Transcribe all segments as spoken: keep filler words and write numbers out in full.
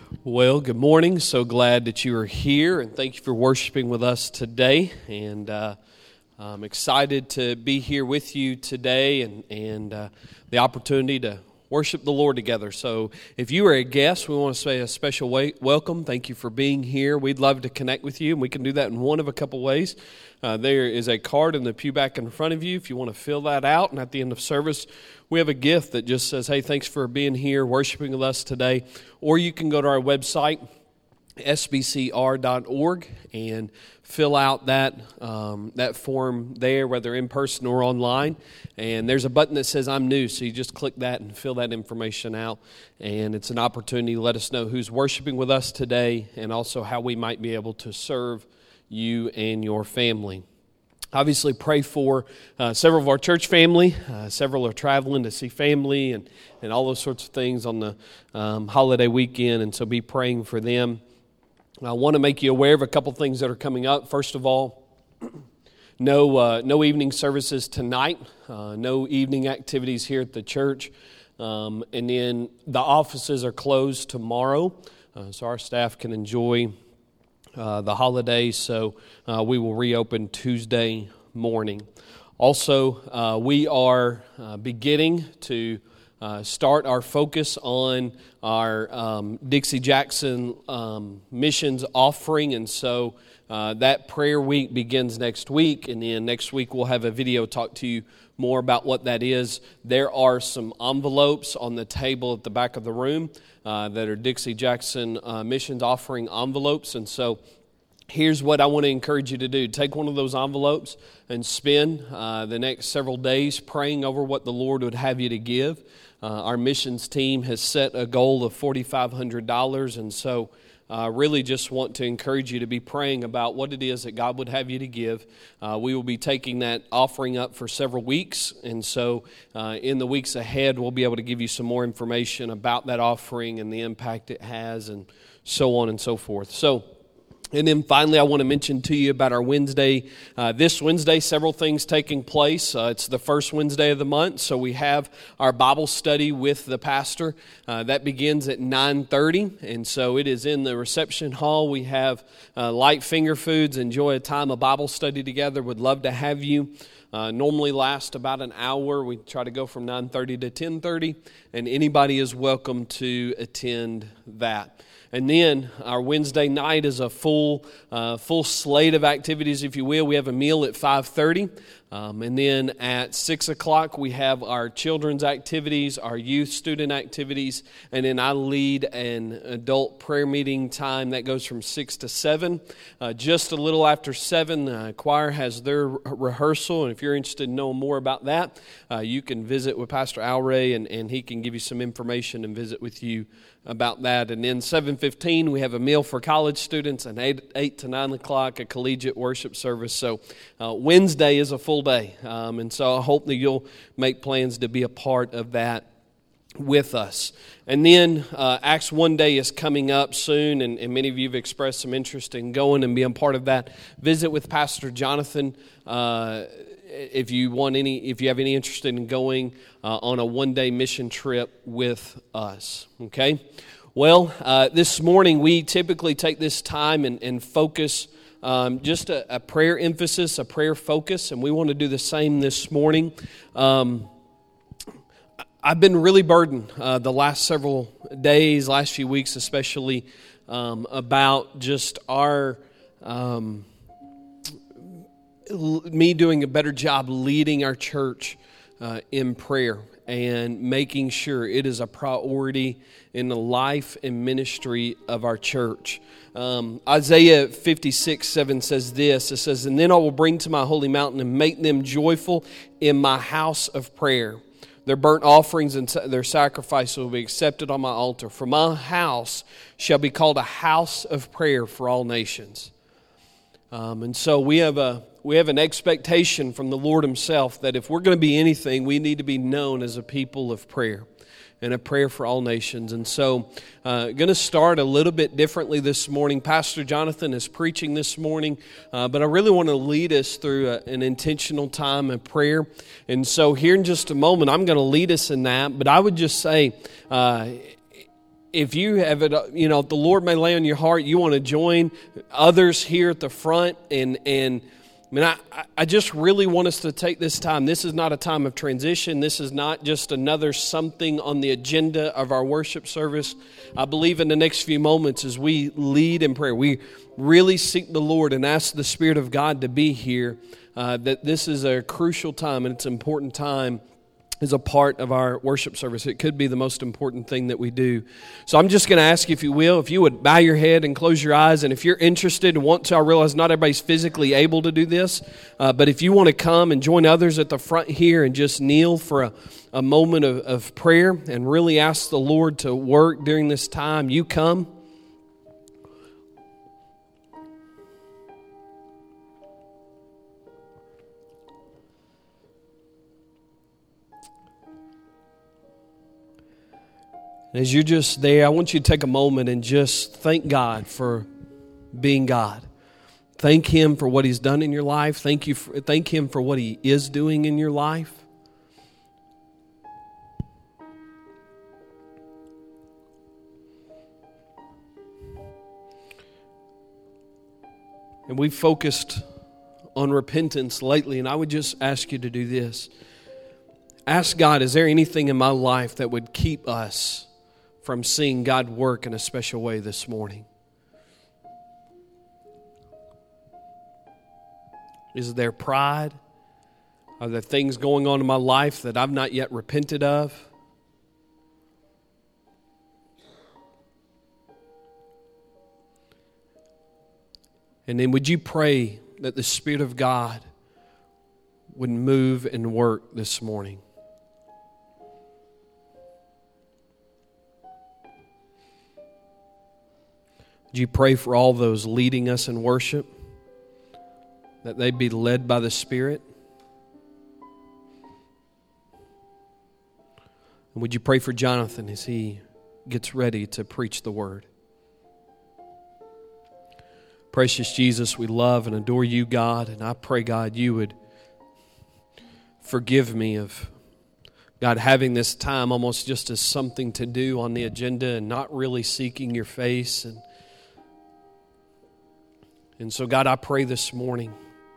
Well, good morning. So glad that you are here, and thank you for worshiping with us today. And uh, I'm excited to be here with you today, and and uh, the opportunity to worship the Lord together. So, if you are a guest, we want to say a special way, welcome. Thank you for being here. We'd love to connect with you, and we can do that in one of a couple ways. Uh, there is a card in the pew back in front of you if you want to fill that out, and at the end of service, we have a gift that just says, hey, thanks for being here, worshiping with us today. Or you can go to our website, s b c r dot org, and fill out that um, that form there, whether in person or online. And there's a button that says I'm new, so you just click that and fill that information out. And it's an opportunity to let us know who's worshiping with us today and also how we might be able to serve you and your family. Obviously, pray for uh, several of our church family. Uh, several are traveling to see family and, and all those sorts of things on the um, holiday weekend, and so be praying for them. I want to make you aware of a couple things that are coming up. First of all, no uh, no evening services tonight, uh, no evening activities here at the church, um, and then the offices are closed tomorrow, uh, so our staff can enjoy Uh, the holidays, so uh, we will reopen Tuesday morning. Also, uh, we are uh, beginning to uh, start our focus on our um, Dixie Jackson um, missions offering, and so uh, that prayer week begins next week, and then next week we'll have a video talk to you more about what that is. There are some envelopes on the table at the back of the room uh, that are Dixie Jackson uh, missions offering envelopes, and so here's what I want to encourage you to do. Take one of those envelopes and spend uh, the next several days praying over what the Lord would have you to give. Uh, our missions team has set a goal of four thousand five hundred dollars, and so I uh, really just want to encourage you to be praying about what it is that God would have you to give. Uh, we will be taking that offering up for several weeks, and so uh, in the weeks ahead, we'll be able to give you some more information about that offering and the impact it has, and so on and so forth. So, and then finally, I want to mention to you about our Wednesday. Uh, this Wednesday, several things taking place. Uh, it's the first Wednesday of the month, so we have our Bible study with the pastor. Uh, that begins at nine thirty, and so it is in the reception hall. We have uh, light finger foods. Enjoy a time of Bible study together. Would love to have you. Uh, normally last about an hour. We try to go from nine thirty to ten thirty, and anybody is welcome to attend that. And then our Wednesday night is a full uh, full slate of activities, if you will. We have a meal at five thirty. Um, and then at six o'clock, we have our children's activities, our youth student activities. And then I lead an adult prayer meeting time that goes from six to seven. Uh, just a little after seven, the choir has their rehearsal. And if you're interested in knowing more about that, uh, you can visit with Pastor Al Ray, and, and he can give you some information and visit with you about that. And then seven fifteen, we have a meal for college students, and eight, eight to nine o'clock, a collegiate worship service. So uh, Wednesday is a full day, um, and so I hope that you'll make plans to be a part of that with us. And then uh, Acts one Day is coming up soon, and, and many of you have expressed some interest in going and being part of that. Visit with Pastor Jonathan uh, if you want any, if you have any interest in going uh, on a one-day mission trip with us. Okay. Well, uh, this morning we typically take this time and, and focus um, just a, a prayer emphasis, a prayer focus, and we want to do the same this morning. Um, I've been really burdened uh, the last several days, last few weeks especially, um, about just our, um, l- me doing a better job leading our church uh, in prayer and making sure it is a priority in the life and ministry of our church. Um, Isaiah fifty-six seven says this, it says, "And then I will bring to my holy mountain and make them joyful in my house of prayer. Their burnt offerings and their sacrifices will be accepted on my altar. For my house shall be called a house of prayer for all nations." Um, and so we have a we have an expectation from the Lord Himself that if we're going to be anything, we need to be known as a people of prayer and a prayer for all nations. And so uh, going to start a little bit differently this morning. Pastor Jonathan is preaching this morning, uh, but I really want to lead us through a, an intentional time of prayer. And so here in just a moment, I'm going to lead us in that. But I would just say, uh, if you have it, you know, if the Lord may lay on your heart, you want to join others here at the front. And, and I mean, I, I just really want us to take this time. This is not a time of transition. This is not just another something on the agenda of our worship service. I believe in the next few moments as we lead in prayer, we really seek the Lord and ask the Spirit of God to be here, uh, that this is a crucial time and it's an important time is a part of our worship service. It could be the most important thing that we do. So I'm just going to ask you, if you will, if you would bow your head and close your eyes, and if you're interested and want to, I realize not everybody's physically able to do this, uh, but if you want to come and join others at the front here and just kneel for a, a moment of, of prayer and really ask the Lord to work during this time, you come. As you're just there, I want you to take a moment and just thank God for being God. Thank Him for what He's done in your life. Thank you. For, thank Him for what He is doing in your life. And we've focused on repentance lately, and I would just ask you to do this. Ask God, is there anything in my life that would keep us from seeing God work in a special way this morning? Is there pride? Are there things going on in my life that I've not yet repented of? And then would you pray that the Spirit of God would move and work this morning? Would you pray for all those leading us in worship, that they be led by the Spirit? And would you pray for Jonathan as he gets ready to preach the Word? Precious Jesus, we love and adore you, God, and I pray, God, you would forgive me of, God, having this time almost just as something to do on the agenda and not really seeking your face. And And so, God, I pray this morning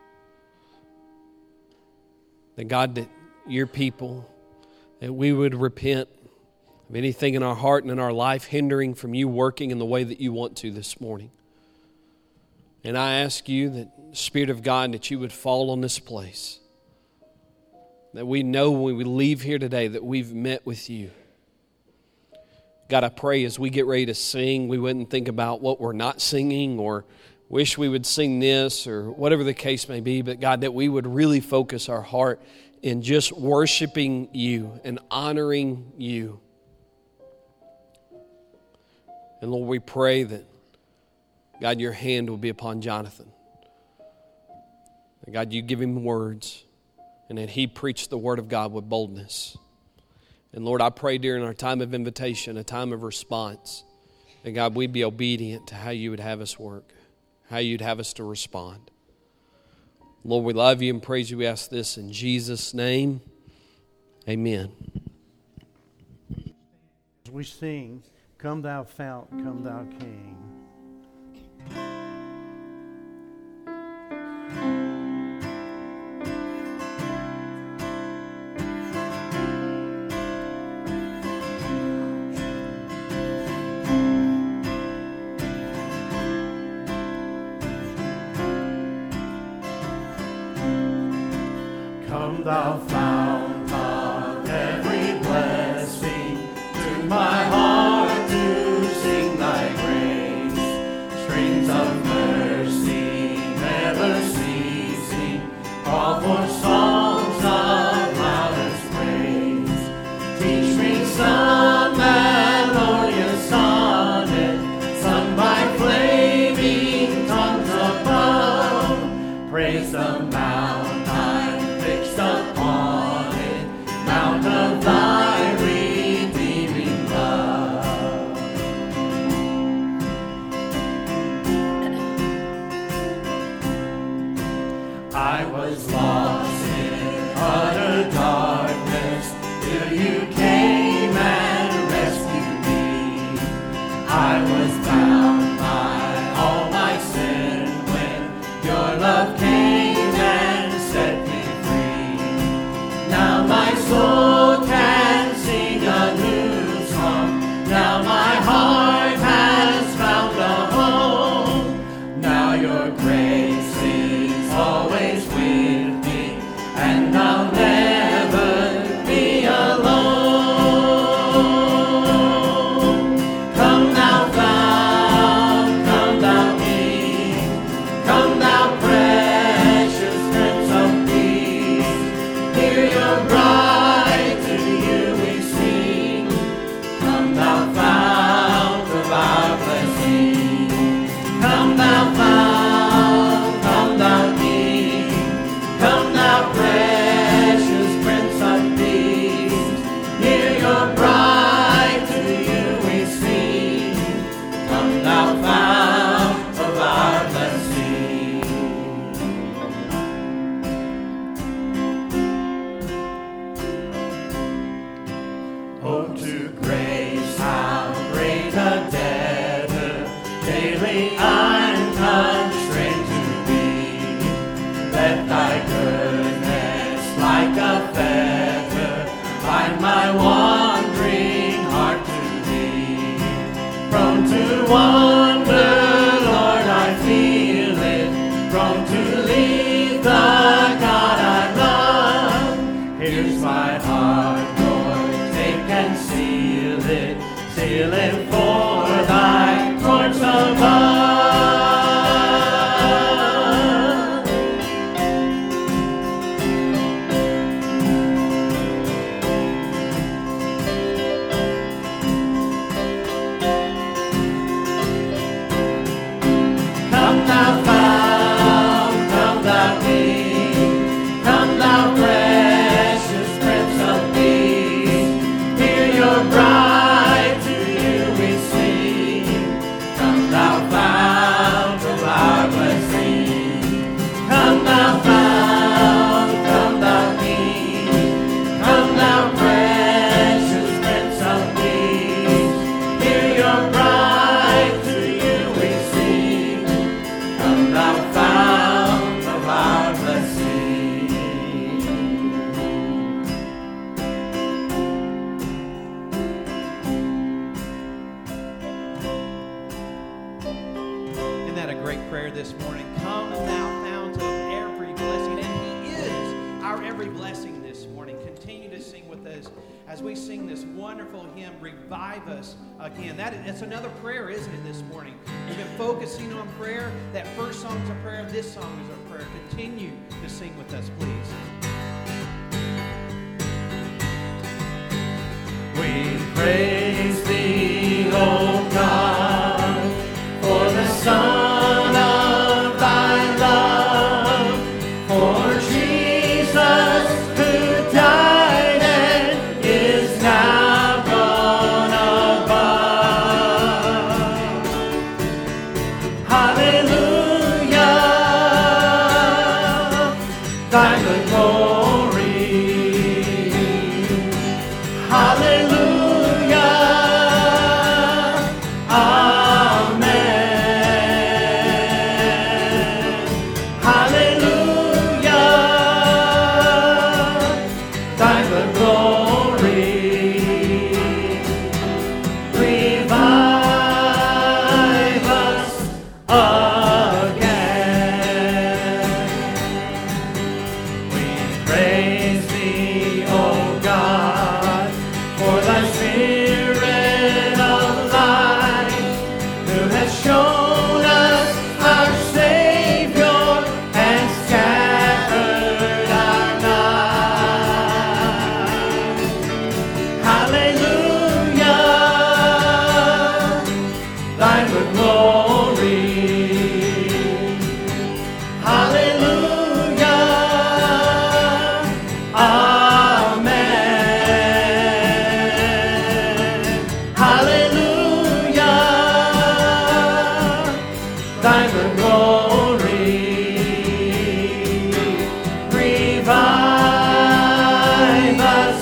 that, God, that your people, that we would repent of anything in our heart and in our life hindering from you working in the way that you want to this morning. And I ask you that, Spirit of God, that you would fall on this place, that we know when we leave here today that we've met with you. God, I pray as we get ready to sing, we wouldn't think about what we're not singing or wish we would sing this or whatever the case may be, but God, that we would really focus our heart in just worshiping you and honoring you. And Lord, we pray that, God, your hand will be upon Jonathan. And God, you give him words and that he preach the word of God with boldness. And Lord, I pray during our time of invitation, a time of response, that God, we'd be obedient to how you would have us work, how you'd have us to respond. Lord, we love you and praise you. We ask this in Jesus' name. Amen. As we sing, Come Thou Fount, Come Thou King. Come thou fount of every blessing, to my heart to sing thy grace. Streams of mercy never ceasing, call for songs of loudest praise. Teach me some melodious sonnet, sung by flaming tongues above. Praise the mountain upon it, mount of thy redeeming love. I was lost in utter darkness till you came and rescued me. to grace, how great a debtor daily I'm constrained to be. Let thy goodness like a fetter bind my wandering heart to thee. Prone to wander, Lord, I feel it, prone to leave the God I love. Here's my heart, Lord, take and seal it, seal it for thy courts above. Come thou fount, come thou King, come thou precious Prince of Peace. Hear your bride, to you we sing. Come thou fount of our blessing. Come thou fount, come thou King, come thou precious Prince of Peace. Hear your bride, to you we sing. Come thou fount of our blessing. Isn't that a great prayer this morning? Come thou fount of every blessing. And he is our every blessing this morning. Continue to sing with us as we sing this wonderful hymn, Revive Us Again. That is, that's another prayer, isn't it, this morning? We've been focusing on prayer. That first song's a prayer. This song is a prayer. Continue to sing with us, please. We praise thee, O God, for the Son of thy love, for Jesus who died and is now gone above. Hallelujah, thine the glory. Hallelujah, amen. Hallelujah, thine the glory. Revive us again. We praise thee, O God, for thy Spirit of life, who has shown us our Savior and scattered our night. Hallelujah, thine the glory. Hallelujah, amen. Hallelujah, thine the glory. Revive us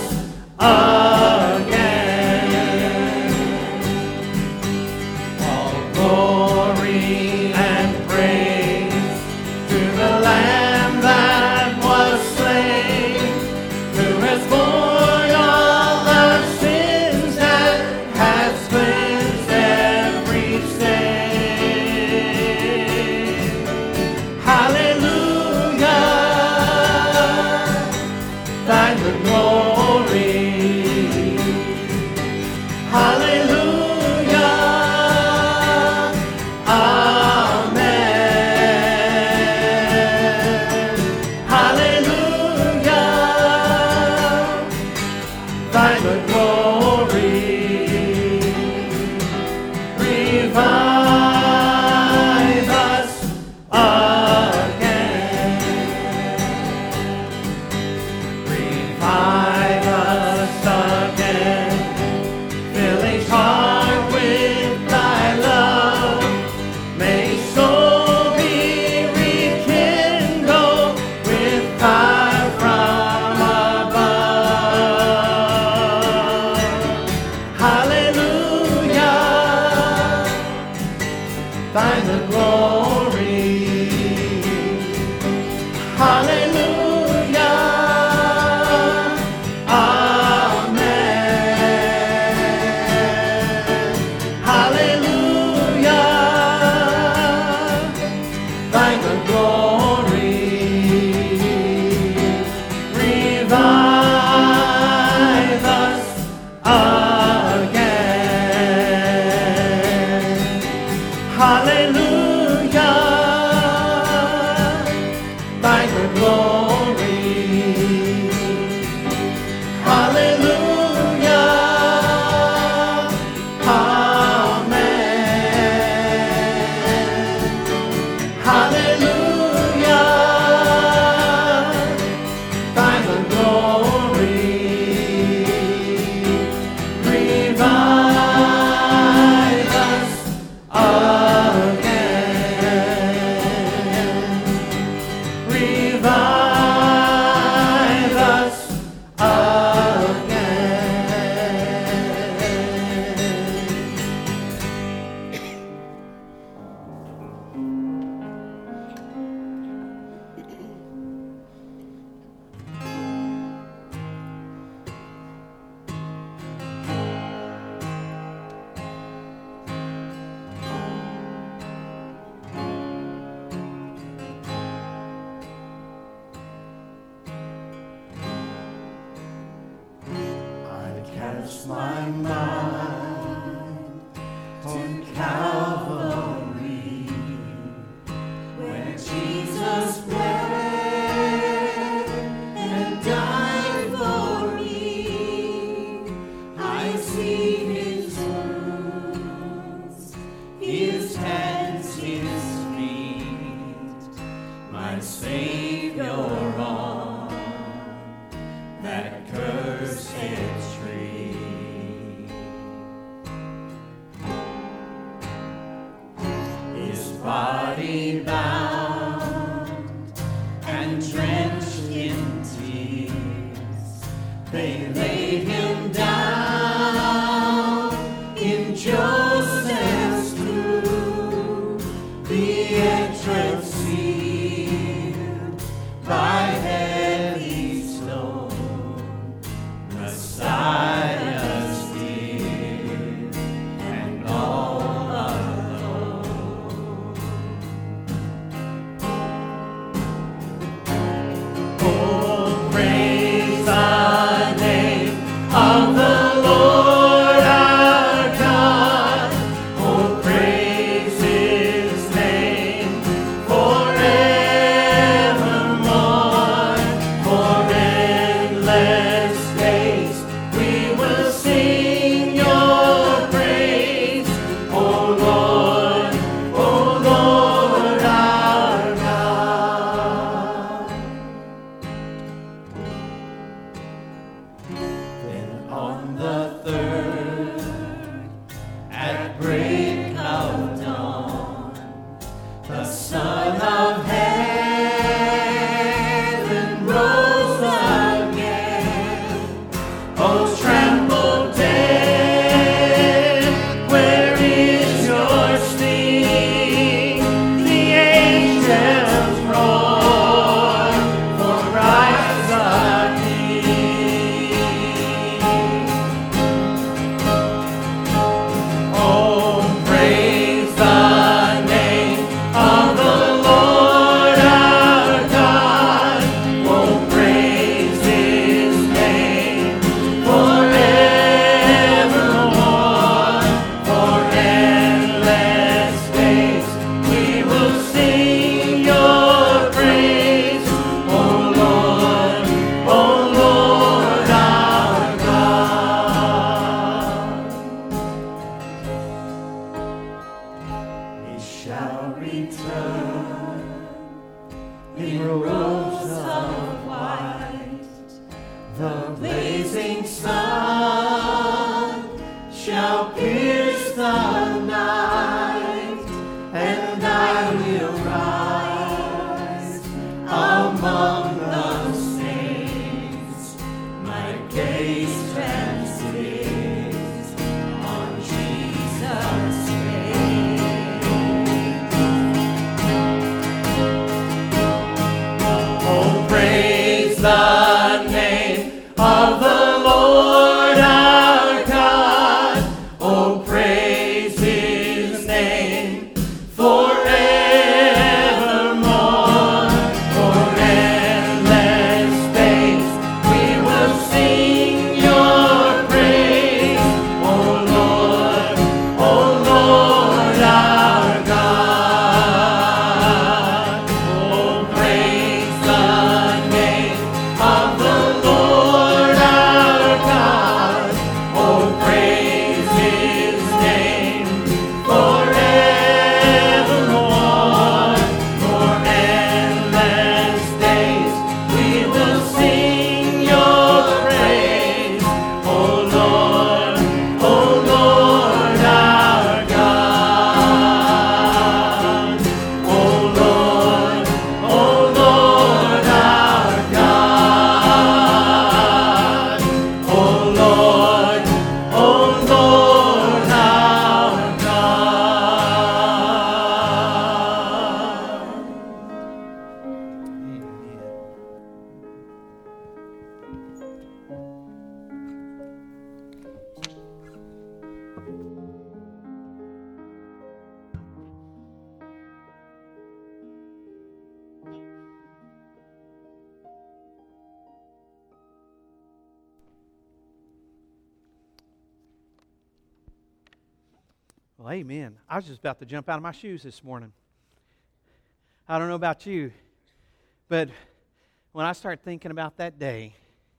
again. All glory and praise to the Lamb that was slain, who has borne all our sins and has cleansed every stain. Hallelujah, thine the glory. Hallelujah, amen. Hallelujah, thine the glory. Revive us again. Revive us again. Fill each heart with thy love. May each soul be rekindled with fire from above. touched my mind on Calvary when Jesus bled and died for me. I see his wounds, his hands, his feet, my Savior on that cursed tree. His body bound and drenched in tears, they laid him down in Joseph's tomb, the entrance sealed by heavy stone. Messiah's dear and all alone. Oh, praise the name of the Lord our God. Oh, praise his name forevermore. For endless days we will sing your praise. Oh Lord, oh Lord our God. Then on Well, amen. I was just about to jump out of my shoes this morning. I don't know about you, but when I start thinking about that day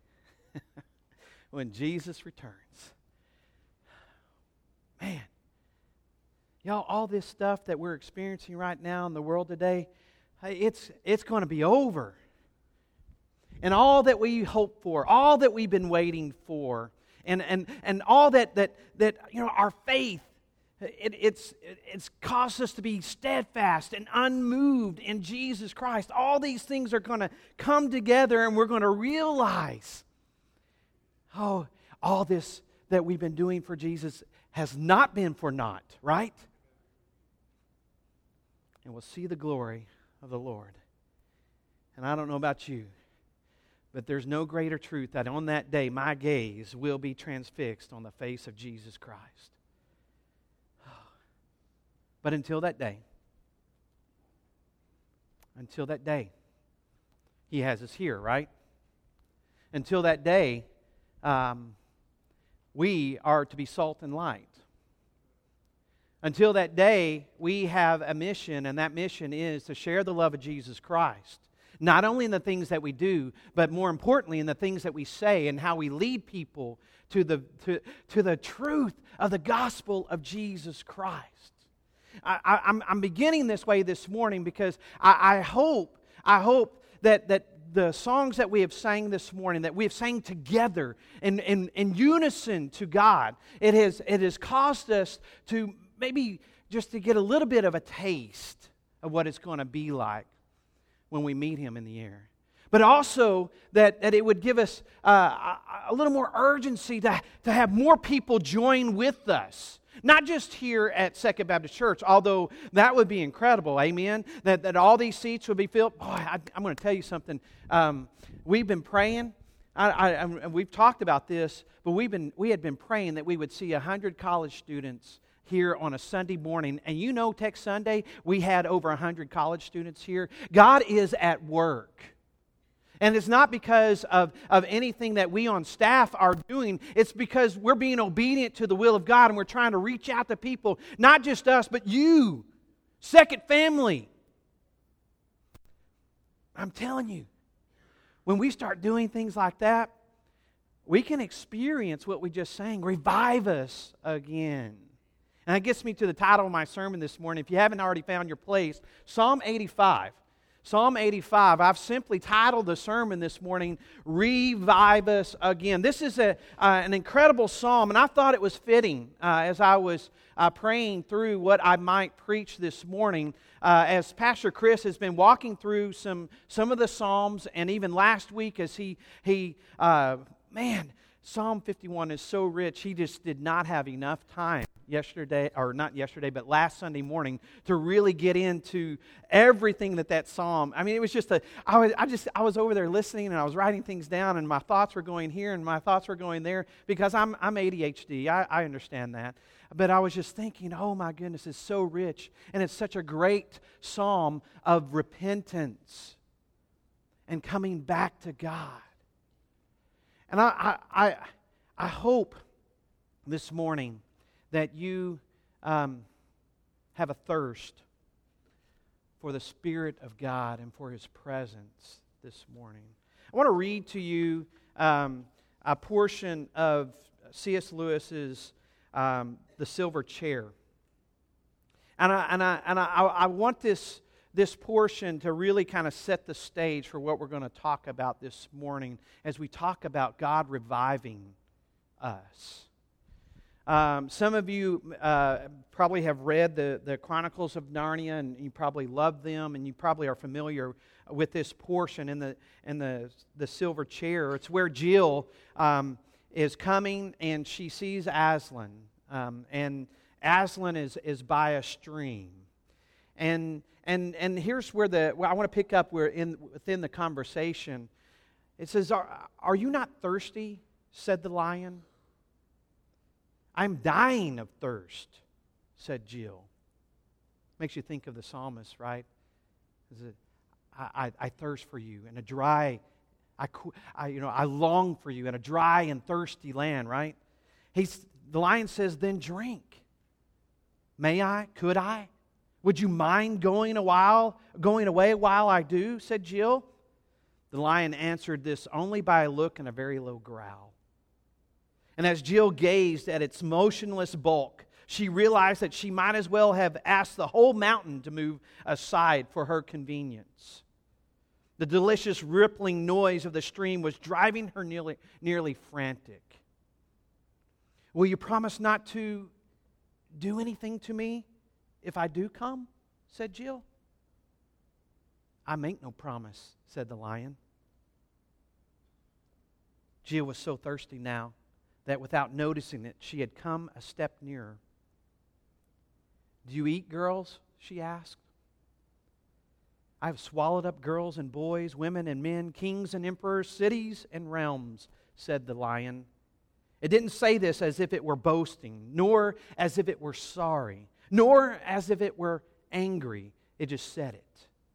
when Jesus returns, man, y'all, all this stuff that we're experiencing right now in the world today, it's it's going to be over. And all that we hope for, all that we've been waiting for, and and and all that that that you know, our faith, it, it's it's caused us to be steadfast and unmoved in Jesus Christ. All these things are going to come together, and we're going to realize, oh, all this that we've been doing for Jesus has not been for naught, right? And we'll see the glory of the Lord. And I don't know about you, but there's no greater truth that on that day my gaze will be transfixed on the face of Jesus Christ. But until that day, until that day, He has us here, right? Until that day, um, we are to be salt and light. Until that day, we have a mission, and that mission is to share the love of Jesus Christ. Not only in the things that we do, but more importantly in the things that we say and how we lead people to the, to, to the truth of the gospel of Jesus Christ. I, I, I'm, I'm beginning this way this morning because I, I hope, I hope that, that the songs that we have sang this morning, that we have sang together in, in, in unison to God, it has, it has caused us to maybe just to get a little bit of a taste of what it's going to be like when we meet Him in the air. But also that, that it would give us uh, a, a little more urgency to, to have more people join with us. Not just here at Second Baptist Church, although that would be incredible, amen? That, that all these seats would be filled. Boy, I, I'm going to tell you something. Um, we've been praying. I, I, I, we've talked about this, but we've been we had been praying that we would see one hundred college students here on a Sunday morning. And you know, Tech Sunday, we had over one hundred college students here. God is at work. And it's not because of, of anything that we on staff are doing. It's because we're being obedient to the will of God, and we're trying to reach out to people, not just us, but you, Second Family. I'm telling you, when we start doing things like that, we can experience what we just sang. Revive us again. And that gets me to the title of my sermon this morning. If you haven't already found your place, Psalm eighty-five. Psalm eighty-five, I've simply titled the sermon this morning, Revive Us Again. This is a, uh, an incredible psalm, and I thought it was fitting uh, as I was uh, praying through what I might preach this morning. Uh, as Pastor Chris has been walking through some, some of the psalms, and even last week as he, he uh, man, Psalm fifty-one is so rich, he just did not have enough time yesterday, or not yesterday, but last Sunday morning to really get into everything that that psalm, I mean, it was just a, I was, I just, I was over there listening and I was writing things down and my thoughts were going here and my thoughts were going there because I'm, I'm A D H D, I, I understand that. But I was just thinking, oh my goodness, it's so rich and it's such a great psalm of repentance and coming back to God. And I, I, I, I hope this morning that you um, have a thirst for the Spirit of God and for His presence this morning. I want to read to you um, a portion of C S Lewis's um, The Silver Chair. And I, and I, and I, I want this, this portion to really kind of set the stage for what we're going to talk about this morning as we talk about God reviving us. Um, some of you uh, probably have read the, the Chronicles of Narnia, and you probably love them, and you probably are familiar with this portion in the in the the Silver Chair. It's where Jill um, is coming, and she sees Aslan, um, and Aslan is is by a stream, and and and here's where the well, I want to pick up where in within the conversation. It says, "Are, are you not thirsty?" said the lion. "I'm dying of thirst," said Jill. Makes you think of the psalmist, right? I, I, I thirst for you in a dry, I, I, you know, I long for you in a dry and thirsty land, right? He's, the lion says, "Then drink." May I? Could I? Would you mind going a while, going away while I do? Said Jill. The lion answered this only by a look and a very low growl. And as Jill gazed at its motionless bulk, she realized that she might as well have asked the whole mountain to move aside for her convenience. The delicious rippling noise of the stream was driving her nearly, nearly frantic. Will you promise not to do anything to me if I do come? Said Jill. I make no promise, said the lion. Jill was so thirsty now that without noticing it, she had come a step nearer. Do you eat girls? She asked. I have swallowed up girls and boys, women and men, kings and emperors, cities and realms, said the lion. It didn't say this as if it were boasting, nor as if it were sorry, nor as if it were angry. It just said it.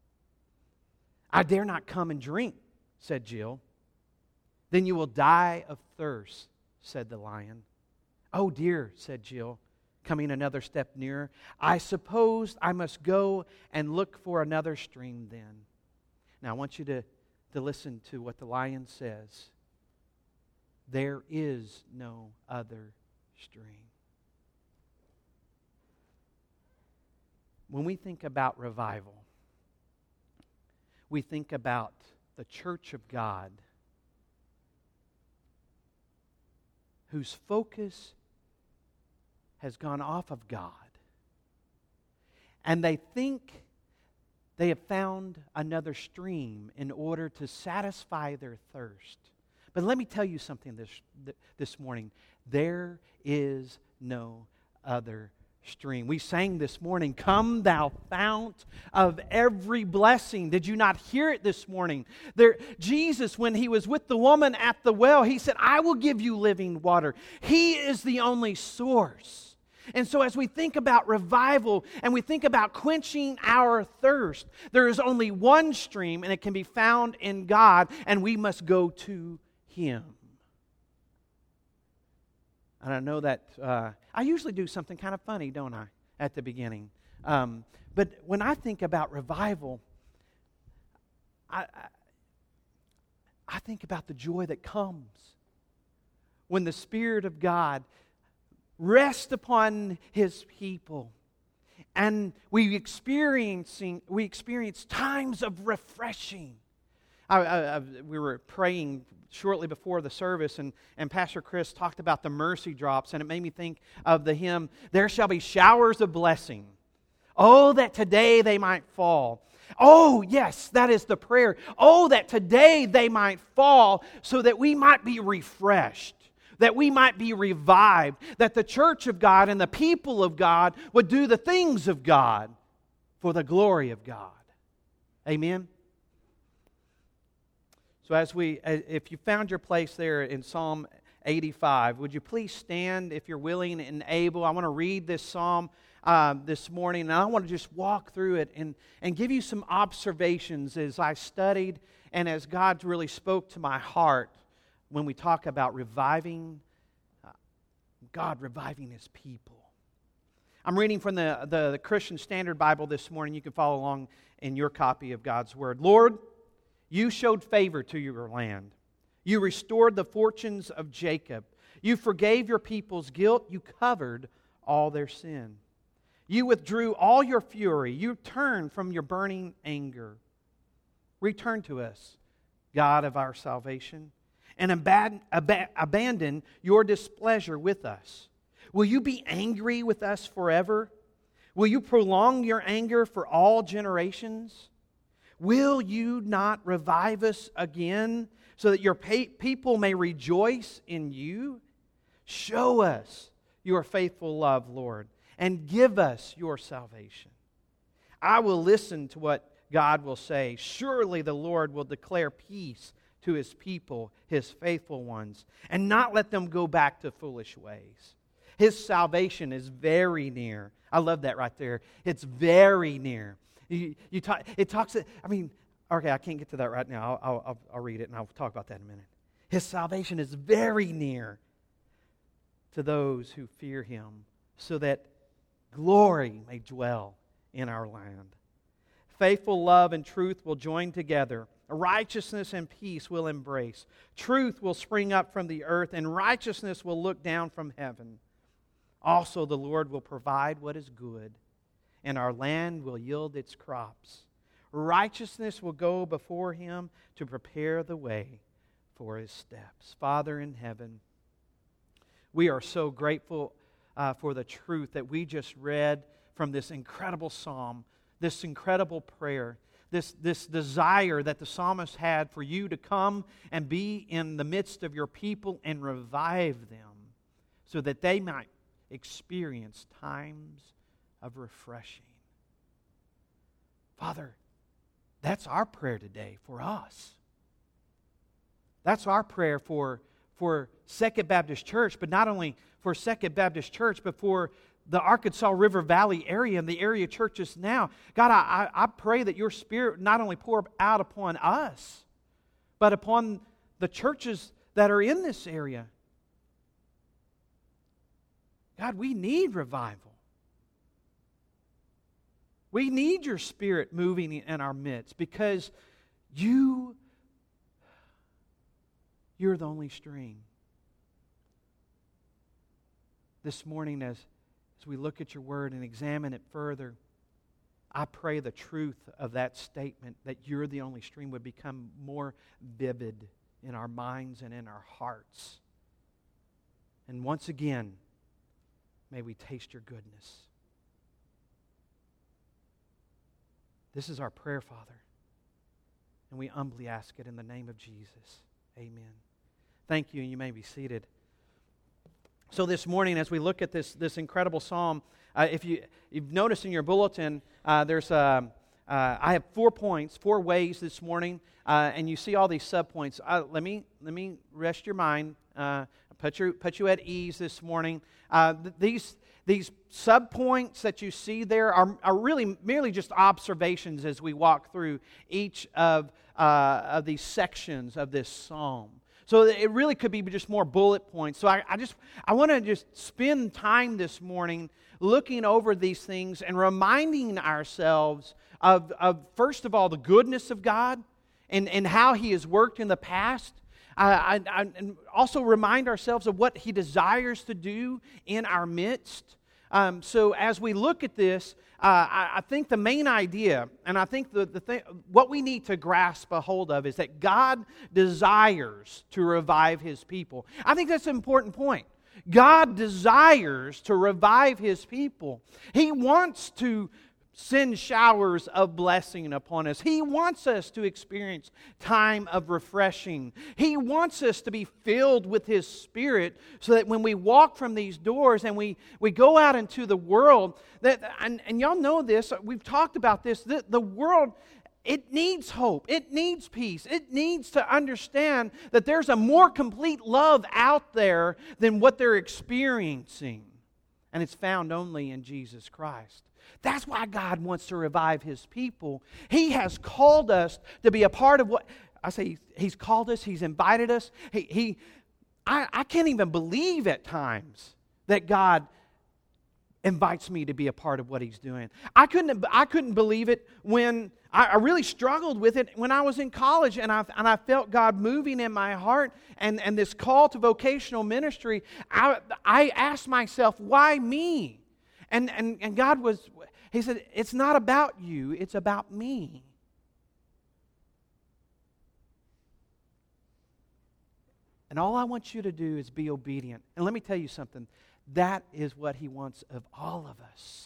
I dare not come and drink, said Jill. Then you will die of thirst, said the lion. Oh dear, said Jill, coming another step nearer. I suppose I must go and look for another stream then. Now I want you to, to listen to what the lion says. There is no other stream. When we think about revival, we think about the church of God whose focus has gone off of God. And they think they have found another stream in order to satisfy their thirst. But let me tell you something this, this morning. There is no other stream. We sang this morning, "Come thou fount of every blessing." Did you not hear it this morning? There, Jesus, when He was with the woman at the well, He said, "I will give you living water." He is the only source. And so as we think about revival and we think about quenching our thirst, there is only one stream and it can be found in God, and we must go to Him. And I know that uh, I usually do something kind of funny, don't I, at the beginning. Um, but when I think about revival, I, I, I think about the joy that comes when the Spirit of God rests upon His people. And we experiencing we experience times of refreshing. I, I, I, we were praying shortly before the service, and, and Pastor Chris talked about the mercy drops, and it made me think of the hymn, "There shall be showers of blessing. Oh, that today they might fall." Oh, yes, that is the prayer. Oh, that today they might fall so that we might be refreshed, that we might be revived, that the church of God and the people of God would do the things of God for the glory of God. Amen? So as we, if you found your place there in Psalm eighty-five, would you please stand if you're willing and able? I want to read this psalm uh, this morning, and I want to just walk through it and, and give you some observations as I studied and as God really spoke to my heart when we talk about reviving, uh, God reviving His people. I'm reading from the, the, the Christian Standard Bible this morning. You can follow along in your copy of God's Word. Lord, You showed favor to your land. You restored the fortunes of Jacob. You forgave your people's guilt. You covered all their sin. You withdrew all your fury. You turned from your burning anger. Return to us, God of our salvation, and abandon, ab- abandon your displeasure with us. Will you be angry with us forever? Will you prolong your anger for all generations? Will you not revive us again so that your people may rejoice in you? Show us your faithful love, Lord, and give us your salvation. I will listen to what God will say. Surely the Lord will declare peace to His people, His faithful ones, and not let them go back to foolish ways. His salvation is very near. I love that right there. It's very near. You, you talk, it talks, I mean, okay, I can't get to that right now. I'll, I'll, I'll read it and I'll talk about that in a minute. His salvation is very near to those who fear Him, so that glory may dwell in our land. Faithful love and truth will join together. Righteousness and peace will embrace. Truth will spring up from the earth, and righteousness will look down from heaven. Also, the Lord will provide what is good, and our land will yield its crops. Righteousness will go before Him to prepare the way for His steps. Father in heaven, we are so grateful uh, for the truth that we just read from this incredible psalm, this incredible prayer, this, this desire that the psalmist had for you to come and be in the midst of your people and revive them so that they might experience times of refreshing. Father, that's our prayer today for us. That's our prayer for, for Second Baptist Church, but not only for Second Baptist Church, but for the Arkansas River Valley area and the area churches now. God, I, I pray that your Spirit not only pour out upon us, but upon the churches that are in this area. God, we need revival. We need your Spirit moving in our midst because you, you're the only stream. This morning, as, as we look at your word and examine it further, I pray the truth of that statement, that you're the only stream, would become more vivid in our minds and in our hearts. And once again, may we taste your goodness. This is our prayer, Father, and we humbly ask it in the name of Jesus. Amen. Thank you, and you may be seated. So this morning, as we look at this, this incredible psalm, uh, if you, you've noticed in your bulletin, uh, there's uh, uh, I have four points, four ways this morning, uh, and you see all these subpoints. Uh, let me let me rest your mind, uh, put your put you at ease this morning. Uh, th- these. These subpoints that you see there are, are really merely just observations as we walk through each of, uh, of these sections of this psalm. So it really could be just more bullet points. So I, I just I want to just spend time this morning looking over these things and reminding ourselves of, of first of all, the goodness of God and, and how He has worked in the past. Uh, I, I, and also remind ourselves of what He desires to do in our midst. Um, so as we look at this, uh, I, I think the main idea, and I think the, the thing, what we need to grasp a hold of is that God desires to revive His people. I think that's an important point. God desires to revive His people. He wants to send showers of blessing upon us. He wants us to experience time of refreshing. He wants us to be filled with His Spirit so that when we walk from these doors and we, we go out into the world, that and, and y'all know this, we've talked about this, the, the world, it needs hope. It needs peace. It needs to understand that there's a more complete love out there than what they're experiencing. And it's found only in Jesus Christ. That's why God wants to revive His people. He has called us to be a part of what, I say He's called us, He's invited us. He, he I, I can't even believe at times that God invites me to be a part of what He's doing. I couldn't, I couldn't believe it when, I, I really struggled with it when I was in college and I, and I felt God moving in my heart and, and this call to vocational ministry. I, I asked myself, why me? And, and, and God was, He said, it's not about you, it's about me. And all I want you to do is be obedient. And let me tell you something, that is what He wants of all of us.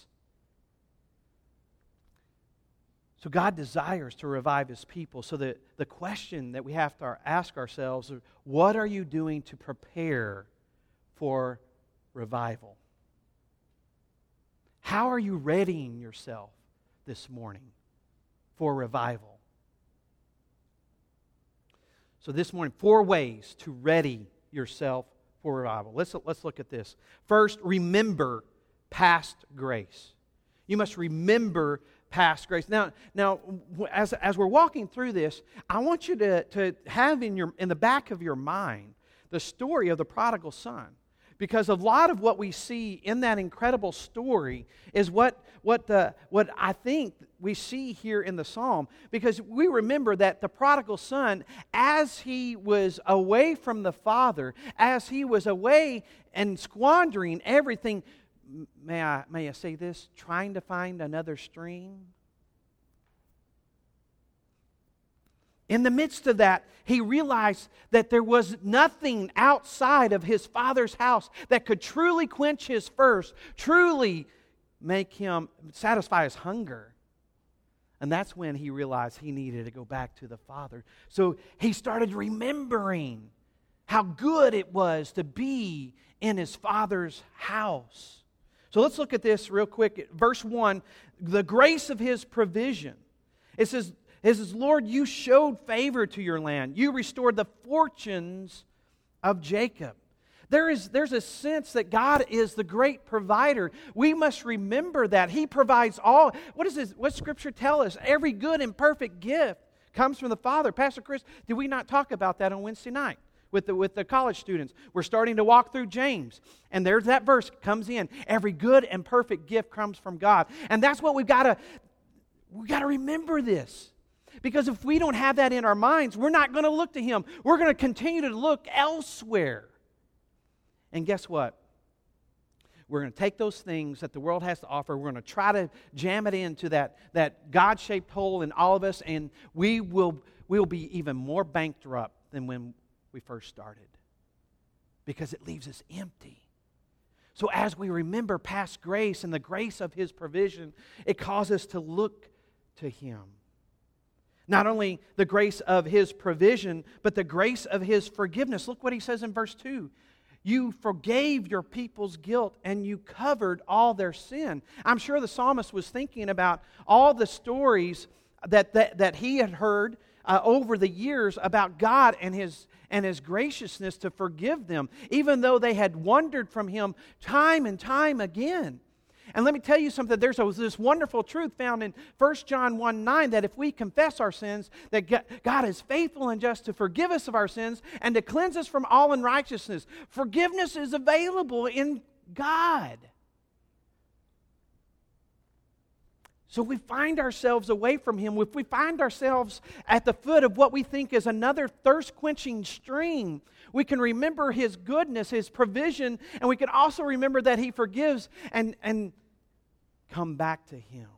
So God desires to revive His people. So the, the question that we have to ask ourselves is, what are you doing to prepare for revival? How are you readying yourself this morning for revival? So this morning, four ways to ready yourself for revival. Let's, let's look at this. First, remember past grace. You must remember past grace. Now, now as, as we're walking through this, I want you to, to have in, your, in the back of your mind the story of the prodigal son. Because a lot of what we see in that incredible story is what, what, the, what I think we see here in the psalm. Because we remember that the prodigal son, as he was away from the father, as he was away and squandering everything, may I, may I say this, trying to find another stream. In the midst of that, he realized that there was nothing outside of his father's house that could truly quench his thirst, truly make him satisfy his hunger. And that's when he realized he needed to go back to the Father. So he started remembering how good it was to be in his Father's house. So let's look at this real quick. Verse one, the grace of his provision. It says, It says, Lord, you showed favor to your land. You restored the fortunes of Jacob. There is, there's a sense that God is the great provider. We must remember that. He provides all. What does this, what Scripture tell us? Every good and perfect gift comes from the Father. Pastor Chris, did we not talk about that on Wednesday night with the, with the college students? We're starting to walk through James. And there's that verse comes in. Every good and perfect gift comes from God. And that's what we've got to, we've got to remember this. Because if we don't have that in our minds, we're not going to look to Him. We're going to continue to look elsewhere. And guess what? We're going to take those things that the world has to offer. We're going to try to jam it into that, that God-shaped hole in all of us, and we will we'll be even more bankrupt than when we first started. Because it leaves us empty. So as we remember past grace and the grace of His provision, it causes us to look to Him. Not only the grace of His provision, but the grace of His forgiveness. Look what He says in verse two. You forgave your people's guilt and you covered all their sin. I'm sure the psalmist was thinking about all the stories that, that, that he had heard uh, over the years about God and His, and His graciousness to forgive them, even though they had wandered from Him time and time again. And let me tell you something, there's this wonderful truth found in First John one nine that if we confess our sins, that God is faithful and just to forgive us of our sins and to cleanse us from all unrighteousness. Forgiveness is available in God. So if we find ourselves away from Him, if we find ourselves at the foot of what we think is another thirst-quenching stream, we can remember His goodness, His provision, and we can also remember that He forgives and, and come back to Him.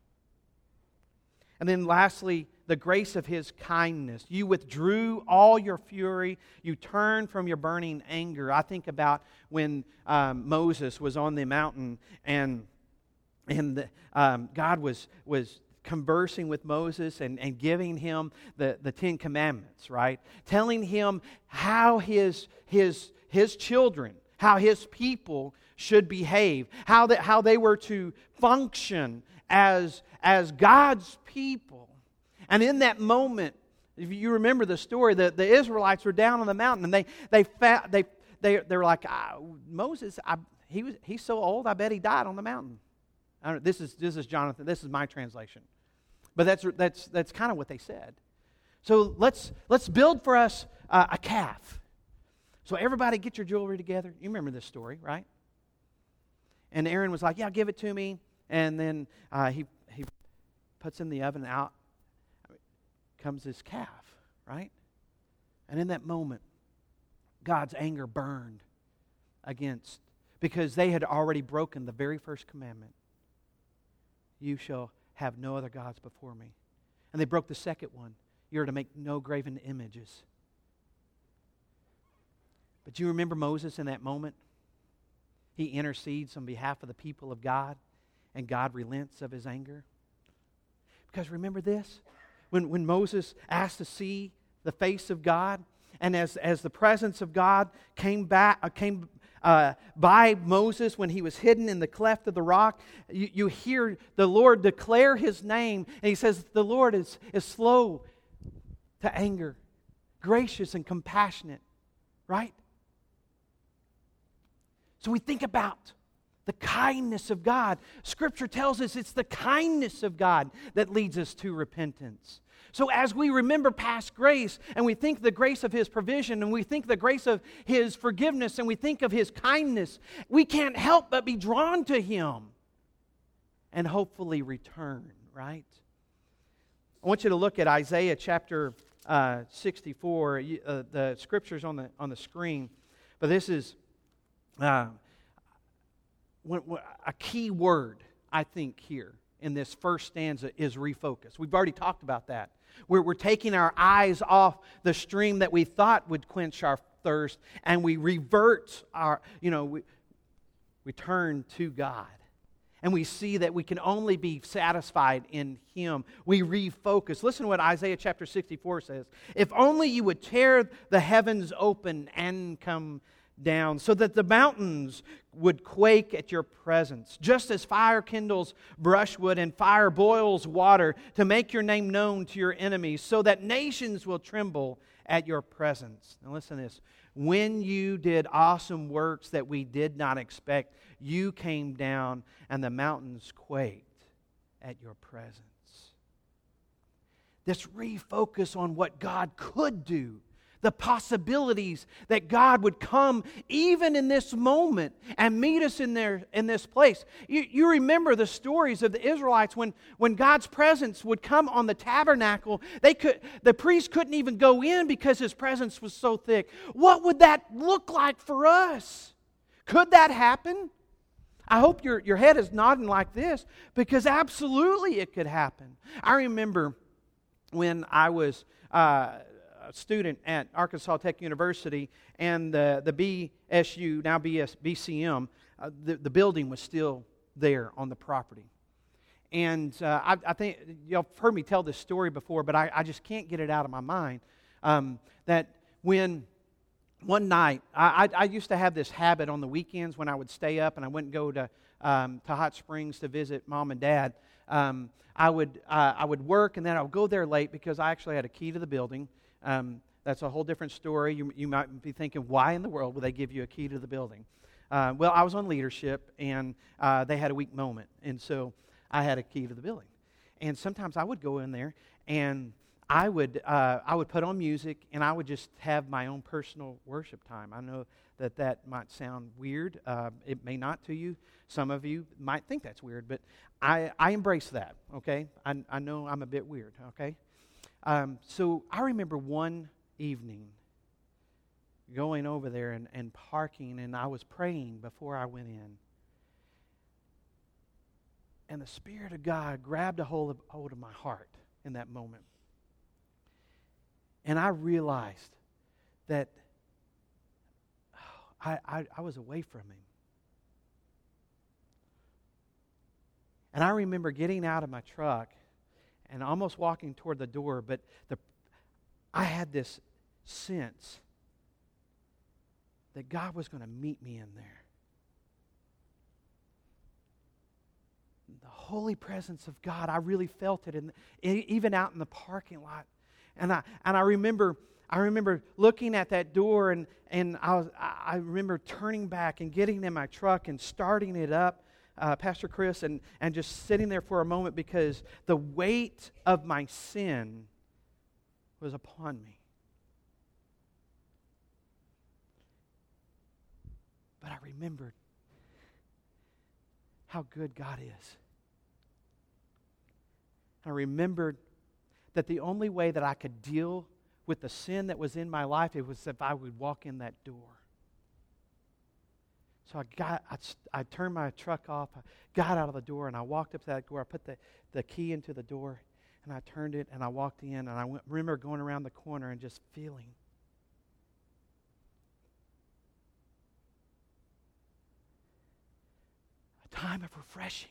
And then lastly, the grace of His kindness. You withdrew all your fury. You turned from your burning anger. I think about when um, Moses was on the mountain and And the, um, God was was conversing with Moses and, and giving him the, the Ten Commandments, right? Telling him how his his his children, how his people should behave, how that how they were to function as as God's people. And in that moment, if you remember the story, the, the Israelites were down on the mountain and they they fa- they they they were like, ah, Moses, I, he was he's so old, I bet he died on the mountain. I don't, this is this is Jonathan. This is my translation, but that's that's that's kind of what they said. So let's let's build for us uh, a calf. So everybody, get your jewelry together. You remember this story, right? And Aaron was like, "Yeah, give it to me." And then uh, he he puts in the oven. Out comes this calf, right? And in that moment, God's anger burned against, because they had already broken the very first commandment. You shall have no other gods before me. And they broke the second one. You're to make no graven images. But you remember Moses in that moment? He intercedes on behalf of the people of God, and God relents of His anger. Because remember this? When, when Moses asked to see the face of God, and as, as the presence of God came back, uh, came Uh, by Moses when he was hidden in the cleft of the rock, you, you hear the Lord declare His name, and He says the Lord is, is slow to anger, gracious and compassionate, right? So we think about The kindness of God. Scripture tells us it's the kindness of God that leads us to repentance. So as we remember past grace, and we think the grace of His provision, and we think the grace of His forgiveness, and we think of His kindness, we can't help but be drawn to Him and hopefully return, right? I want you to look at Isaiah chapter uh, sixty-four. Uh, the Scripture's on the, on the screen, but this is uh, a key word, I think, here in this first stanza is refocus. We've already talked about that. We're, we're taking our eyes off the stream that we thought would quench our thirst, and we revert our, you know, we, we turn to God. And we see that we can only be satisfied in Him. We refocus. Listen to what Isaiah chapter sixty-four says. If only you would tear the heavens open and come down, so that the mountains would quake at your presence, just as fire kindles brushwood and fire boils water, to make your name known to your enemies, so that nations will tremble at your presence. Now listen to this. When you did awesome works that we did not expect, you came down and the mountains quaked at your presence. This refocus on what God could do, the possibilities that God would come even in this moment and meet us in there in this place. You, you remember the stories of the Israelites when, when God's presence would come on the tabernacle. They could the priest couldn't even go in because His presence was so thick. What would that look like for us? Could that happen? I hope your, your head is nodding like this, because absolutely it could happen. I remember when I was Uh, student at Arkansas Tech University, and the, the B S U, now B S, B C M, uh, the, the building was still there on the property. And uh, I, I think, y'all have heard me tell this story before, but I, I just can't get it out of my mind, um, that when one night, I, I, I used to have this habit on the weekends when I would stay up and I wouldn't go to, um, to Hot Springs to visit Mom and Dad. Um, I would uh, I would work, and then I would go there late because I actually had a key to the building. Um, that's a whole different story. You, you might be thinking, why in the world would they give you a key to the building? Uh, well, I was on leadership, and uh, they had a weak moment, and so I had a key to the building. And sometimes I would go in there, and I would uh, I would put on music, and I would just have my own personal worship time. I know that that might sound weird. Uh, it may not to you. Some of you might think that's weird, but I, I embrace that, okay? I, I know I'm a bit weird, okay? Um, so I remember one evening going over there and, and parking, and I was praying before I went in. And the Spirit of God grabbed a hold of, hold of my heart in that moment. And I realized that oh, I, I, I was away from Him. And I remember getting out of my truck and almost walking toward the door, but the, I had this sense that God was going to meet me in there. The holy presence of God, I really felt it, in, even out in the parking lot. And I and I remember I remember looking at that door, and and I was I remember turning back and getting in my truck and starting it up. Uh, Pastor Chris, and, and just sitting there for a moment, because the weight of my sin was upon me. But I remembered how good God is. I remembered that the only way that I could deal with the sin that was in my life, it was if I would walk in that door. So I got, I, I turned my truck off, I got out of the door, and I walked up to that door. I put the, the key into the door, and I turned it, and I walked in, and I went, remember going around the corner and just feeling a time of refreshing.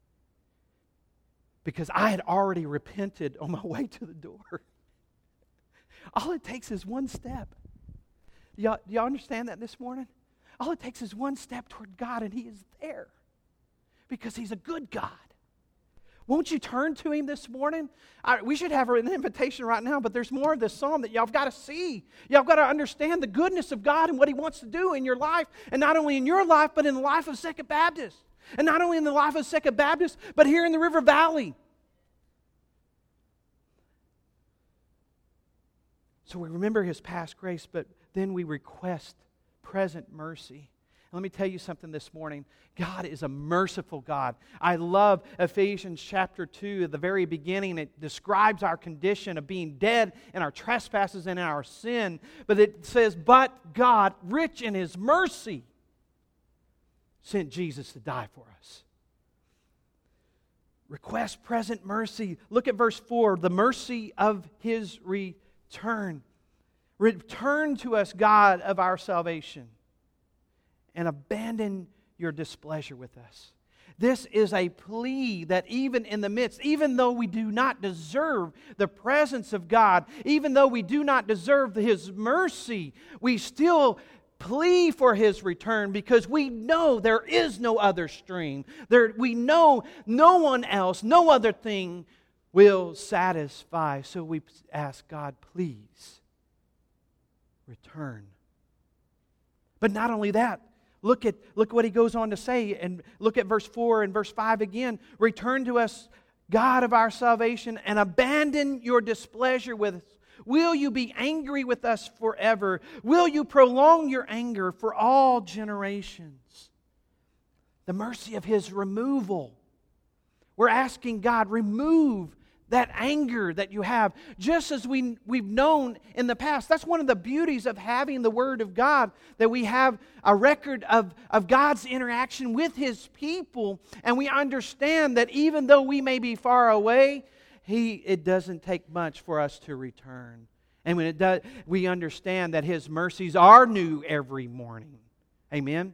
Because I had already repented on my way to the door. All it takes is one step. Y'all, y'all understand that this morning? All it takes is one step toward God, and He is there. Because He's a good God. Won't you turn to Him this morning? I, we should have an invitation right now, but there's more of this psalm that y'all have got to see. Y'all have got to understand the goodness of God and what He wants to do in your life, and not only in your life, but in the life of Second Baptist. And not only in the life of Second Baptist, but here in the River Valley. So we remember His past grace, but then we request present mercy. Let me tell you something this morning. God is a merciful God. I love Ephesians chapter two. At the very beginning, it describes our condition of being dead in our trespasses and in our sin. But it says, but God, rich in His mercy, sent Jesus to die for us. Request present mercy. Look at verse four. The mercy of His return. Return to us, God of our salvation, and abandon your displeasure with us. This is a plea that even in the midst, even though we do not deserve the presence of God, even though we do not deserve His mercy, we still plea for His return because we know there is no other stream. There, we know no one else, no other thing will satisfy. So we ask God, please return. But not only that, Look at look what he goes on to say, and look at verse four and verse five again. Return to us, God of our salvation, and abandon your displeasure with us. Will you be angry with us forever? Will you prolong your anger for all generations? The mercy of His removal. We're asking God, remove that anger that you have, just as we, we've known in the past. That's one of the beauties of having the Word of God, that we have a record of, of God's interaction with His people, and we understand that even though we may be far away, He it doesn't take much for us to return. And when it does, we understand that His mercies are new every morning. Amen?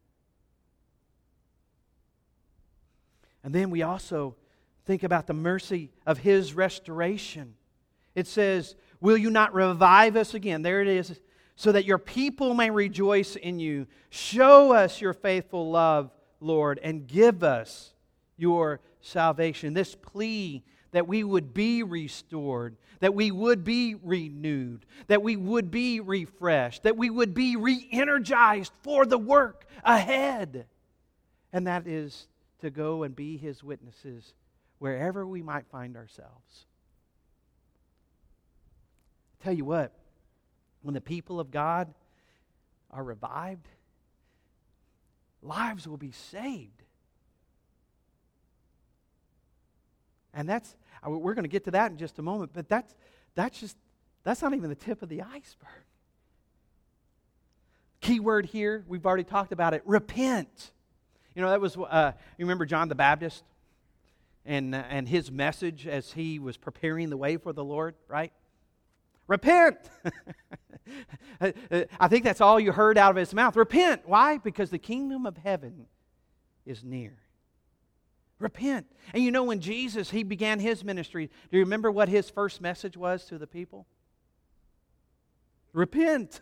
And then we also think about the mercy of His restoration. It says, will you not revive us again? There it is. So that your people may rejoice in you. Show us your faithful love, Lord, and give us your salvation. This plea that we would be restored, that we would be renewed, that we would be refreshed, that we would be re-energized for the work ahead. And that is to go and be His witnesses wherever we might find ourselves. Tell you what, when the people of God are revived, lives will be saved. And that's, we're going to get to that in just a moment, but that's that's just, that's not even the tip of the iceberg. Key word here, we've already talked about it, repent. You know, that was, uh, you remember John the Baptist? And, uh, and his message as he was preparing the way for the Lord, right? Repent! I think that's all you heard out of his mouth. Repent! Why? Because the kingdom of heaven is near. Repent. And you know, when Jesus, He began His ministry, do you remember what His first message was to the people? Repent.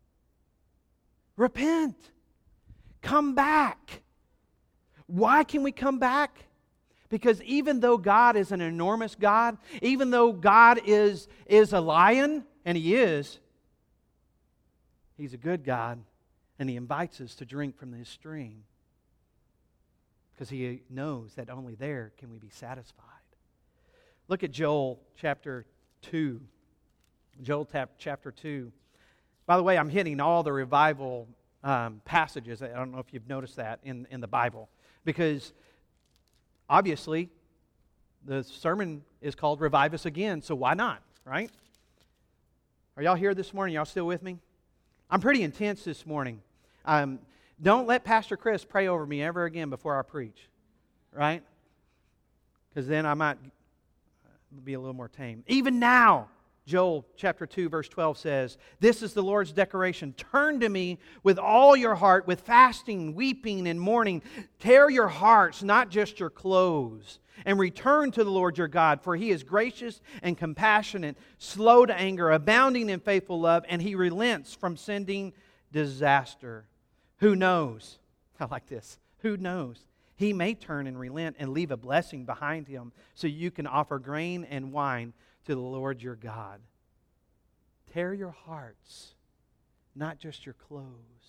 Repent. Come back. Why can we come back? Because even though God is an enormous God, even though God is, is a lion, and He is, He's a good God, and He invites us to drink from His stream. Because He knows that only there can we be satisfied. Look at Joel chapter two. Joel chapter two. By the way, I'm hitting all the revival um, passages. I don't know if you've noticed that in, in the Bible. Because obviously, the sermon is called Revive Us Again, so why not, right? Are y'all here this morning? Y'all still with me? I'm pretty intense this morning. Um, don't let Pastor Chris pray over me ever again before I preach, right? Because then I might be a little more tame. Even now, Joel chapter two verse twelve says, this is the Lord's declaration. Turn to me with all your heart, with fasting, weeping, and mourning. Tear your hearts, not just your clothes. And return to the Lord your God, for He is gracious and compassionate, slow to anger, abounding in faithful love, and He relents from sending disaster. Who knows? I like this. Who knows? He may turn and relent and leave a blessing behind him so you can offer grain and wine to the Lord your God. Tear your hearts, not just your clothes.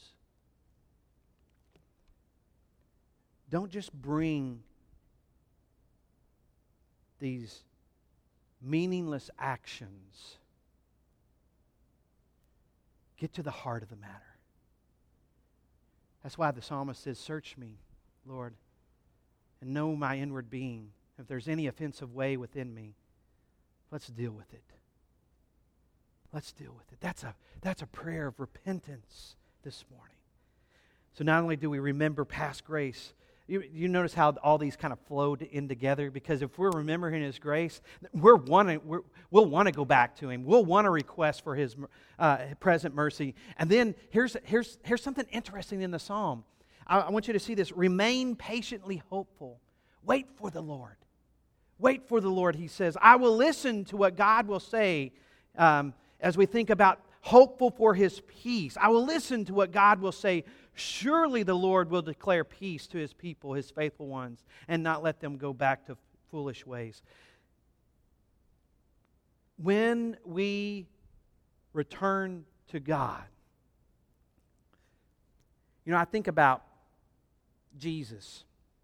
Don't just bring these meaningless actions. Get to the heart of the matter. That's why the psalmist says, search me, Lord, and know my inward being. If there's any offensive way within me, let's deal with it. Let's deal with it. That's a, that's a prayer of repentance this morning. So not only do we remember past grace, you, you notice how all these kind of flowed in together? Because if we're remembering His grace, we're wanting, we're, we'll want to go back to Him. We'll want to request for His uh, present mercy. And then here's, here's, here's something interesting in the psalm. I, I want you to see this. Remain patiently hopeful. Wait for the Lord. Wait for the Lord, he says. I will listen to what God will say um, as we think about hopeful for His peace. I will listen to what God will say. Surely the Lord will declare peace to His people, His faithful ones, and not let them go back to foolish ways. When we return to God, you know, I think about Jesus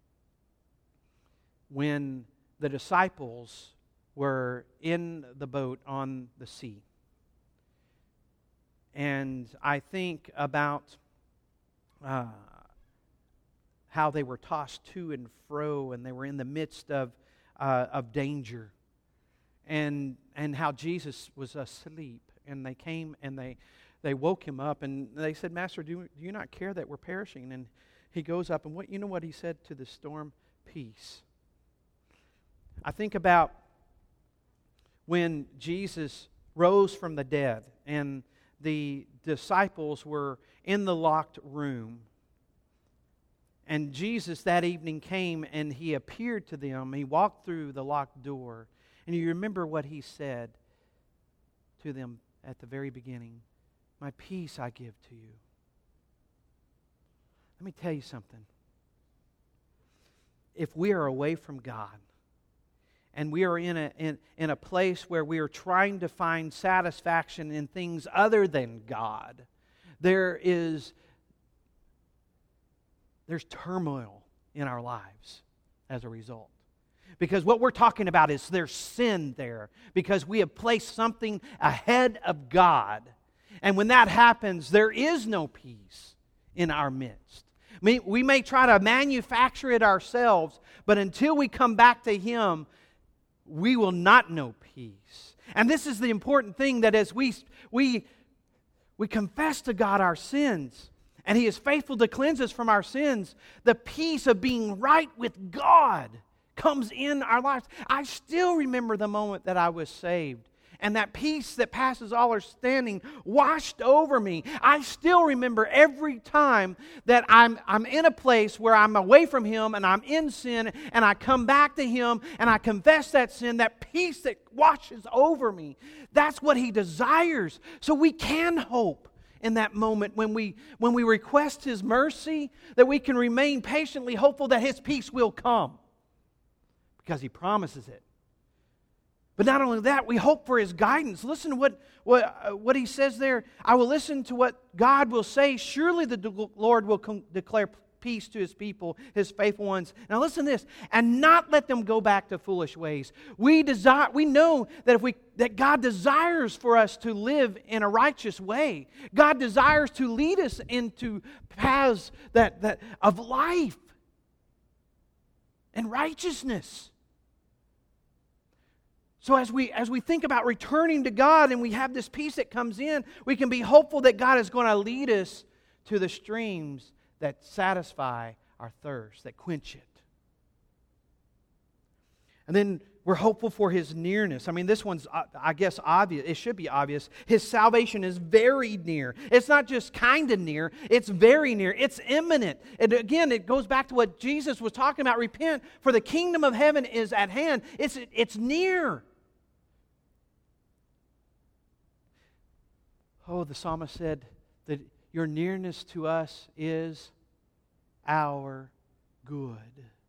when the disciples were in the boat on the sea. And I think about uh, how they were tossed to and fro, and they were in the midst of uh, of danger, and and how Jesus was asleep, and they came and they they woke Him up, and they said, "Master, do, do you not care that we're perishing?" And He goes up, and what you know what He said to the storm? Peace. I think about when Jesus rose from the dead, and the disciples were in the locked room. And Jesus that evening came and He appeared to them. He walked through the locked door. And you remember what He said to them at the very beginning. My peace I give to you. Let me tell you something. If we are away from God, and we are in a, in, in a place where we are trying to find satisfaction in things other than God, there is there's turmoil in our lives as a result. Because what we're talking about is there's sin there, because we have placed something ahead of God. And when that happens, there is no peace in our midst. I mean, we may try to manufacture it ourselves, but until we come back to Him, we will not know peace. And this is the important thing, that as we we we confess to God our sins, and He is faithful to cleanse us from our sins, the peace of being right with God comes in our lives. I still remember the moment that I was saved, and that peace that passes all understanding washed over me. I still remember every time that I'm, I'm in a place where I'm away from Him and I'm in sin, and I come back to Him and I confess that sin, that peace that washes over me. That's what He desires. So we can hope in that moment when we, when we request His mercy, that we can remain patiently hopeful that His peace will come, because He promises it. But not only that, we hope for His guidance. Listen to what, what, uh, what He says there. I will listen to what God will say. Surely the de- Lord will com- declare peace to His people, His faithful ones. Now listen to this. And not let them go back to foolish ways. We desire. We know that if we that God desires for us to live in a righteous way. God desires to lead us into paths that, that of life and righteousness. So as we as we think about returning to God and we have this peace that comes in, we can be hopeful that God is going to lead us to the streams that satisfy our thirst, that quench it. And then we're hopeful for His nearness. I mean, this one's, I guess, obvious. It should be obvious. His salvation is very near. It's not just kind of near. It's very near. It's imminent. And again, it goes back to what Jesus was talking about. Repent, for the kingdom of heaven is at hand. It's, it's near. Oh, the psalmist said that your nearness to us is our good.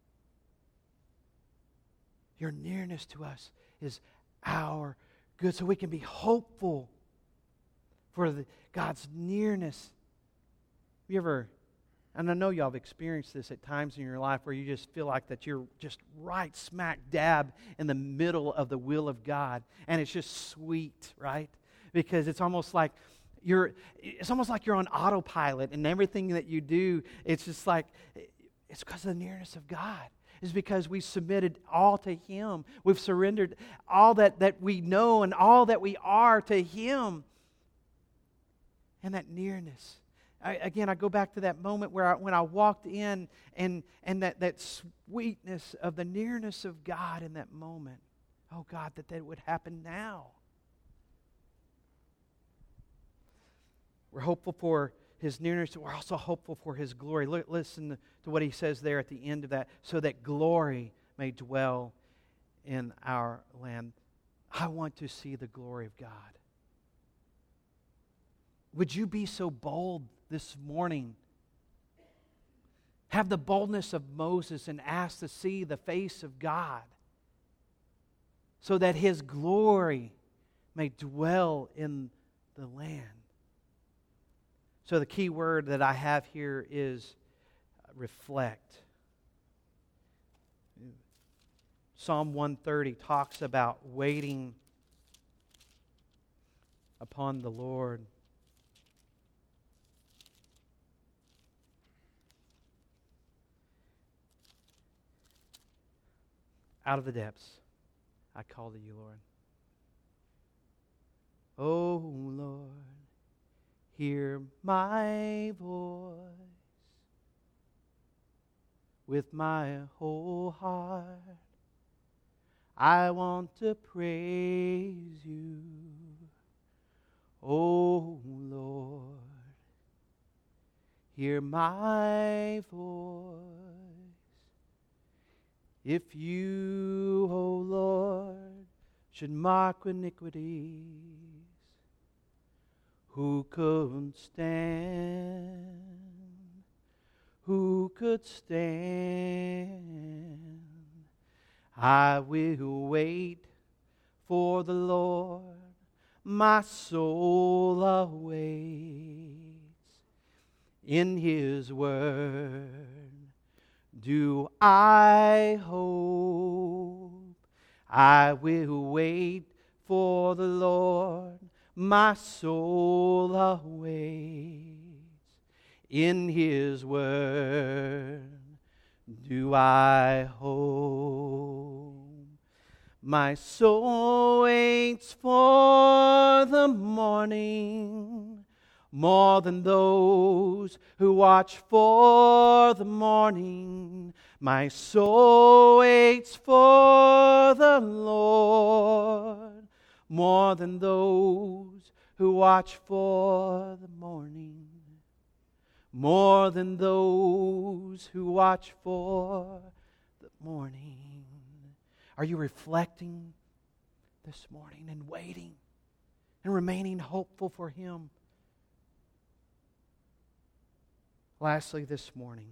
Your nearness to us is our good, so we can be hopeful for the, God's nearness. Have you ever, and I know y'all have experienced this at times in your life where you just feel like that you're just right smack dab in the middle of the will of God, and it's just sweet, right? Because it's almost like you're, it's almost like you're on autopilot, and everything that you do, it's just like, it's because of the nearness of God. It's because we submitted all to Him. We've surrendered all that, that we know and all that we are to Him. And that nearness. I, again, I go back to that moment where I, when I walked in and, and that, that sweetness of the nearness of God in that moment. Oh God, that that would happen now. We're hopeful for His nearness. We're also hopeful for His glory. Look, listen to what He says there at the end of that. So that glory may dwell in our land. I want to see the glory of God. Would you be so bold this morning? Have the boldness of Moses and ask to see the face of God so that His glory may dwell in the land. So the key word that I have here is reflect. Psalm one thirty talks about waiting upon the Lord. Out of the depths, I call to you, Lord. Oh, Lord, hear my voice. With my whole heart, I want to praise you. Oh, Lord, hear my voice. If you, O Lord, should mark iniquities, who could stand? Who could stand? I will wait for the Lord, my soul awaits. In His word do I hope. I will wait for the Lord, my soul awaits. In His word do I hope. My soul waits for the morning, more than those who watch for the morning. My soul waits for the Lord, more than those who watch for the morning. More than those who watch for the morning. Are you reflecting this morning and waiting and remaining hopeful for Him? Lastly, this morning,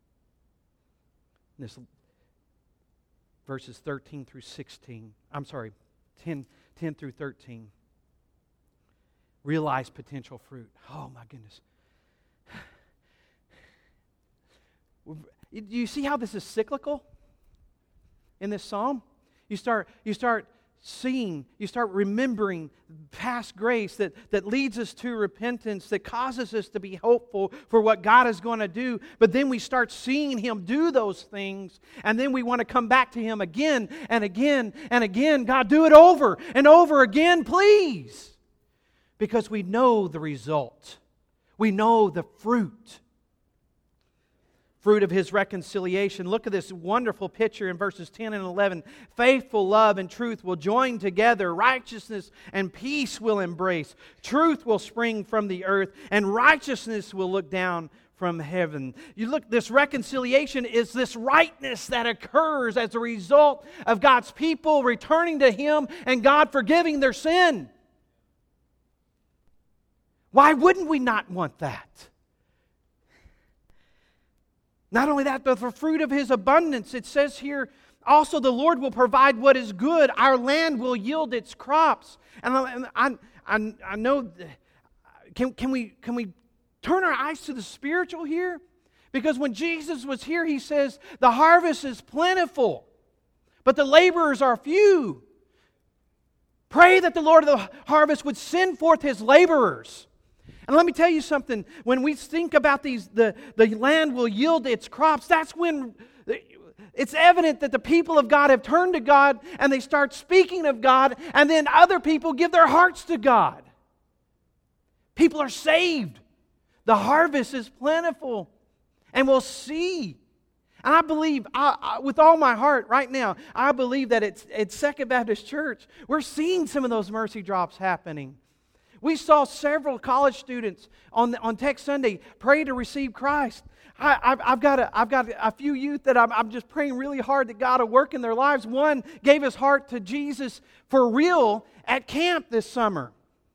this verses thirteen through sixteen. I'm sorry, ten, ten through thirteen. Realize potential fruit. Oh my goodness. Do you see how this is cyclical in this psalm? You start, you start seeing, you start remembering past grace that, that leads us to repentance, that causes us to be hopeful for what God is going to do. But then we start seeing Him do those things, and then we want to come back to Him again and again and again. God, do it over and over again, please. Because we know the result. We know the fruit. Fruit of His reconciliation. Look at this wonderful picture in verses ten and eleven. Faithful love and truth will join together. Righteousness and peace will embrace. Truth will spring from the earth, and righteousness will look down from heaven. You look, this reconciliation is this rightness that occurs as a result of God's people returning to Him and God forgiving their sin. Why wouldn't we not want that? Not only that, but the fruit of His abundance. It says here Also, the Lord will provide what is good. Our land will yield its crops. And I, I, I know, can, can, we, can we turn our eyes to the spiritual here? Because when Jesus was here, He says, the harvest is plentiful, but the laborers are few. Pray that the Lord of the harvest would send forth His laborers. And let me tell you something. When we think about these, the, the land will yield its crops, that's when it's evident that the people of God have turned to God and they start speaking of God, and then other people give their hearts to God. People are saved. The harvest is plentiful. And we'll see. And I believe, I, I, with all my heart right now, I believe that it's, it's Second Baptist Church. We're seeing some of those mercy drops happening. We saw several college students on, on Tech Sunday pray to receive Christ. I, I've, I've, got a, I've got a few youth that I'm, I'm just praying really hard that God will work in their lives. One gave his heart to Jesus for real at camp this summer.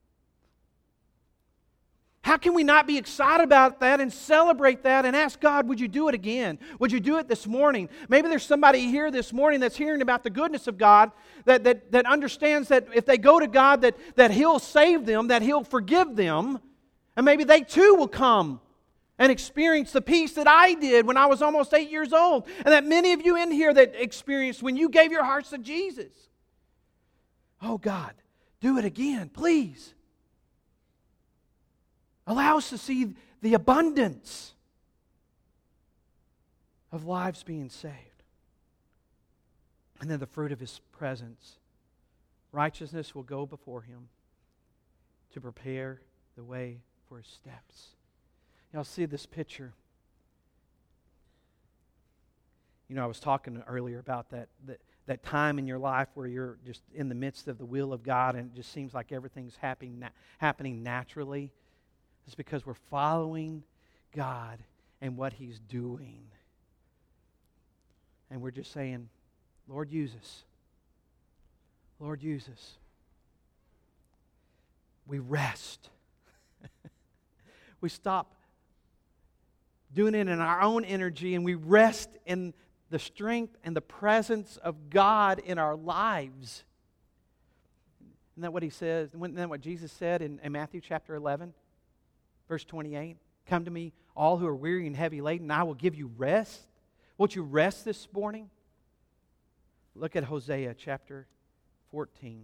How can we not be excited about that and celebrate that and ask God, would you do it again? Would you do it this morning? Maybe there's somebody here this morning that's hearing about the goodness of God, that, that, that understands that if they go to God, that, that He'll save them, that He'll forgive them, and maybe they too will come and experience the peace that I did when I was almost eight years old, and that many of you in here that experienced when you gave your hearts to Jesus. Oh God, do it again, please. Allow us to see the abundance of lives being saved. And then the fruit of His presence. Righteousness will go before Him to prepare the way for His steps. Y'all see this picture. You know, I was talking earlier about that, that, that time in your life where you're just in the midst of the will of God and it just seems like everything's happening, happening naturally. It's because we're following God and what He's doing. And we're just saying, Lord, use us. Lord, use us. We rest. We stop doing it in our own energy and we rest in the strength and the presence of God in our lives. Isn't that what He says? Isn't that what Jesus said in, in Matthew chapter eleven? Verse twenty-eight, come to me, all who are weary and heavy laden, and I will give you rest. Won't you rest this morning? Look at Hosea chapter fourteen.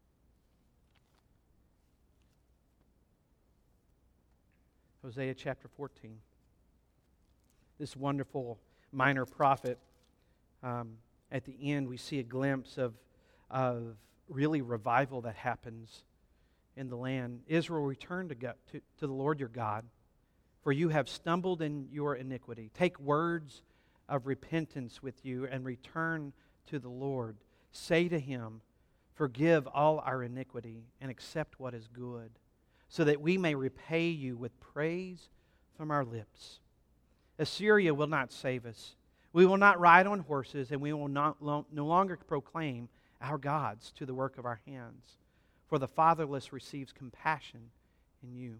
Hosea chapter fourteen. This wonderful minor prophet, um, at the end we see a glimpse of, of really revival that happens in the land. Israel, return to, God, to, to the Lord your God, for you have stumbled in your iniquity. Take words of repentance with you and return to the Lord. Say to Him, forgive all our iniquity and accept what is good, so that we may repay you with praise from our lips. Assyria will not save us. We will not ride on horses, and we will not no longer proclaim our gods to the work of our hands. For the fatherless receives compassion in you.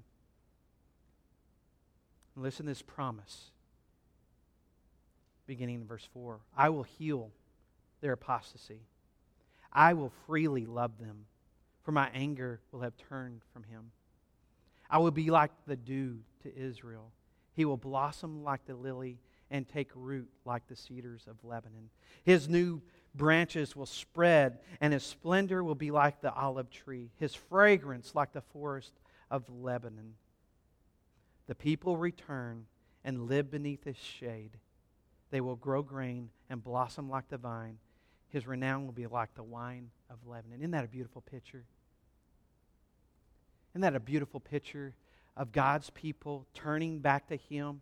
And listen to this promise, beginning in verse four. I will heal their apostasy. I will freely love them, for my anger will have turned from him. I will be like the dew to Israel. He will blossom like the lily and take root like the cedars of Lebanon. His new branches will spread, and his splendor will be like the olive tree, his fragrance like the forest of Lebanon. The people return and live beneath his shade. They will grow grain and blossom like the vine. His renown will be like the wine of Lebanon. Isn't that a beautiful picture? Isn't that a beautiful picture of God's people turning back to Him?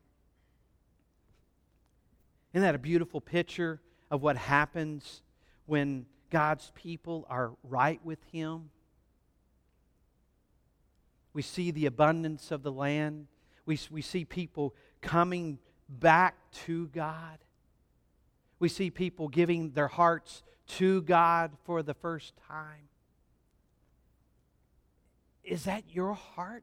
Isn't that a beautiful picture of what happens when God's people are right with Him? We see the abundance of the land. We, we see people coming back to God. We see people giving their hearts to God for the first time. Is that your heart?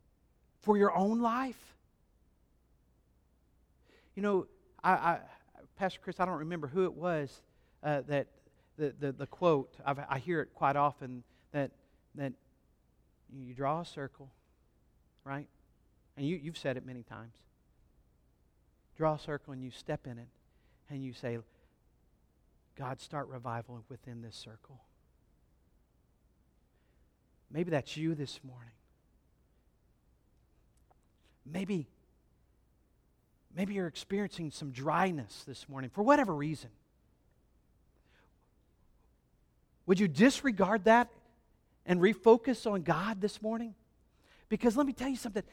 For your own life? You know, I, I Pastor Chris, I don't remember who it was uh, that the, the, the quote, I've, I hear it quite often, that that you draw a circle, right? And you, you've said it many times. Draw a circle and you step in it and you say, God, start revival within this circle. Maybe that's you this morning. Maybe, maybe you're experiencing some dryness this morning for whatever reason. Would you disregard that and refocus on God this morning? Because let me tell you something.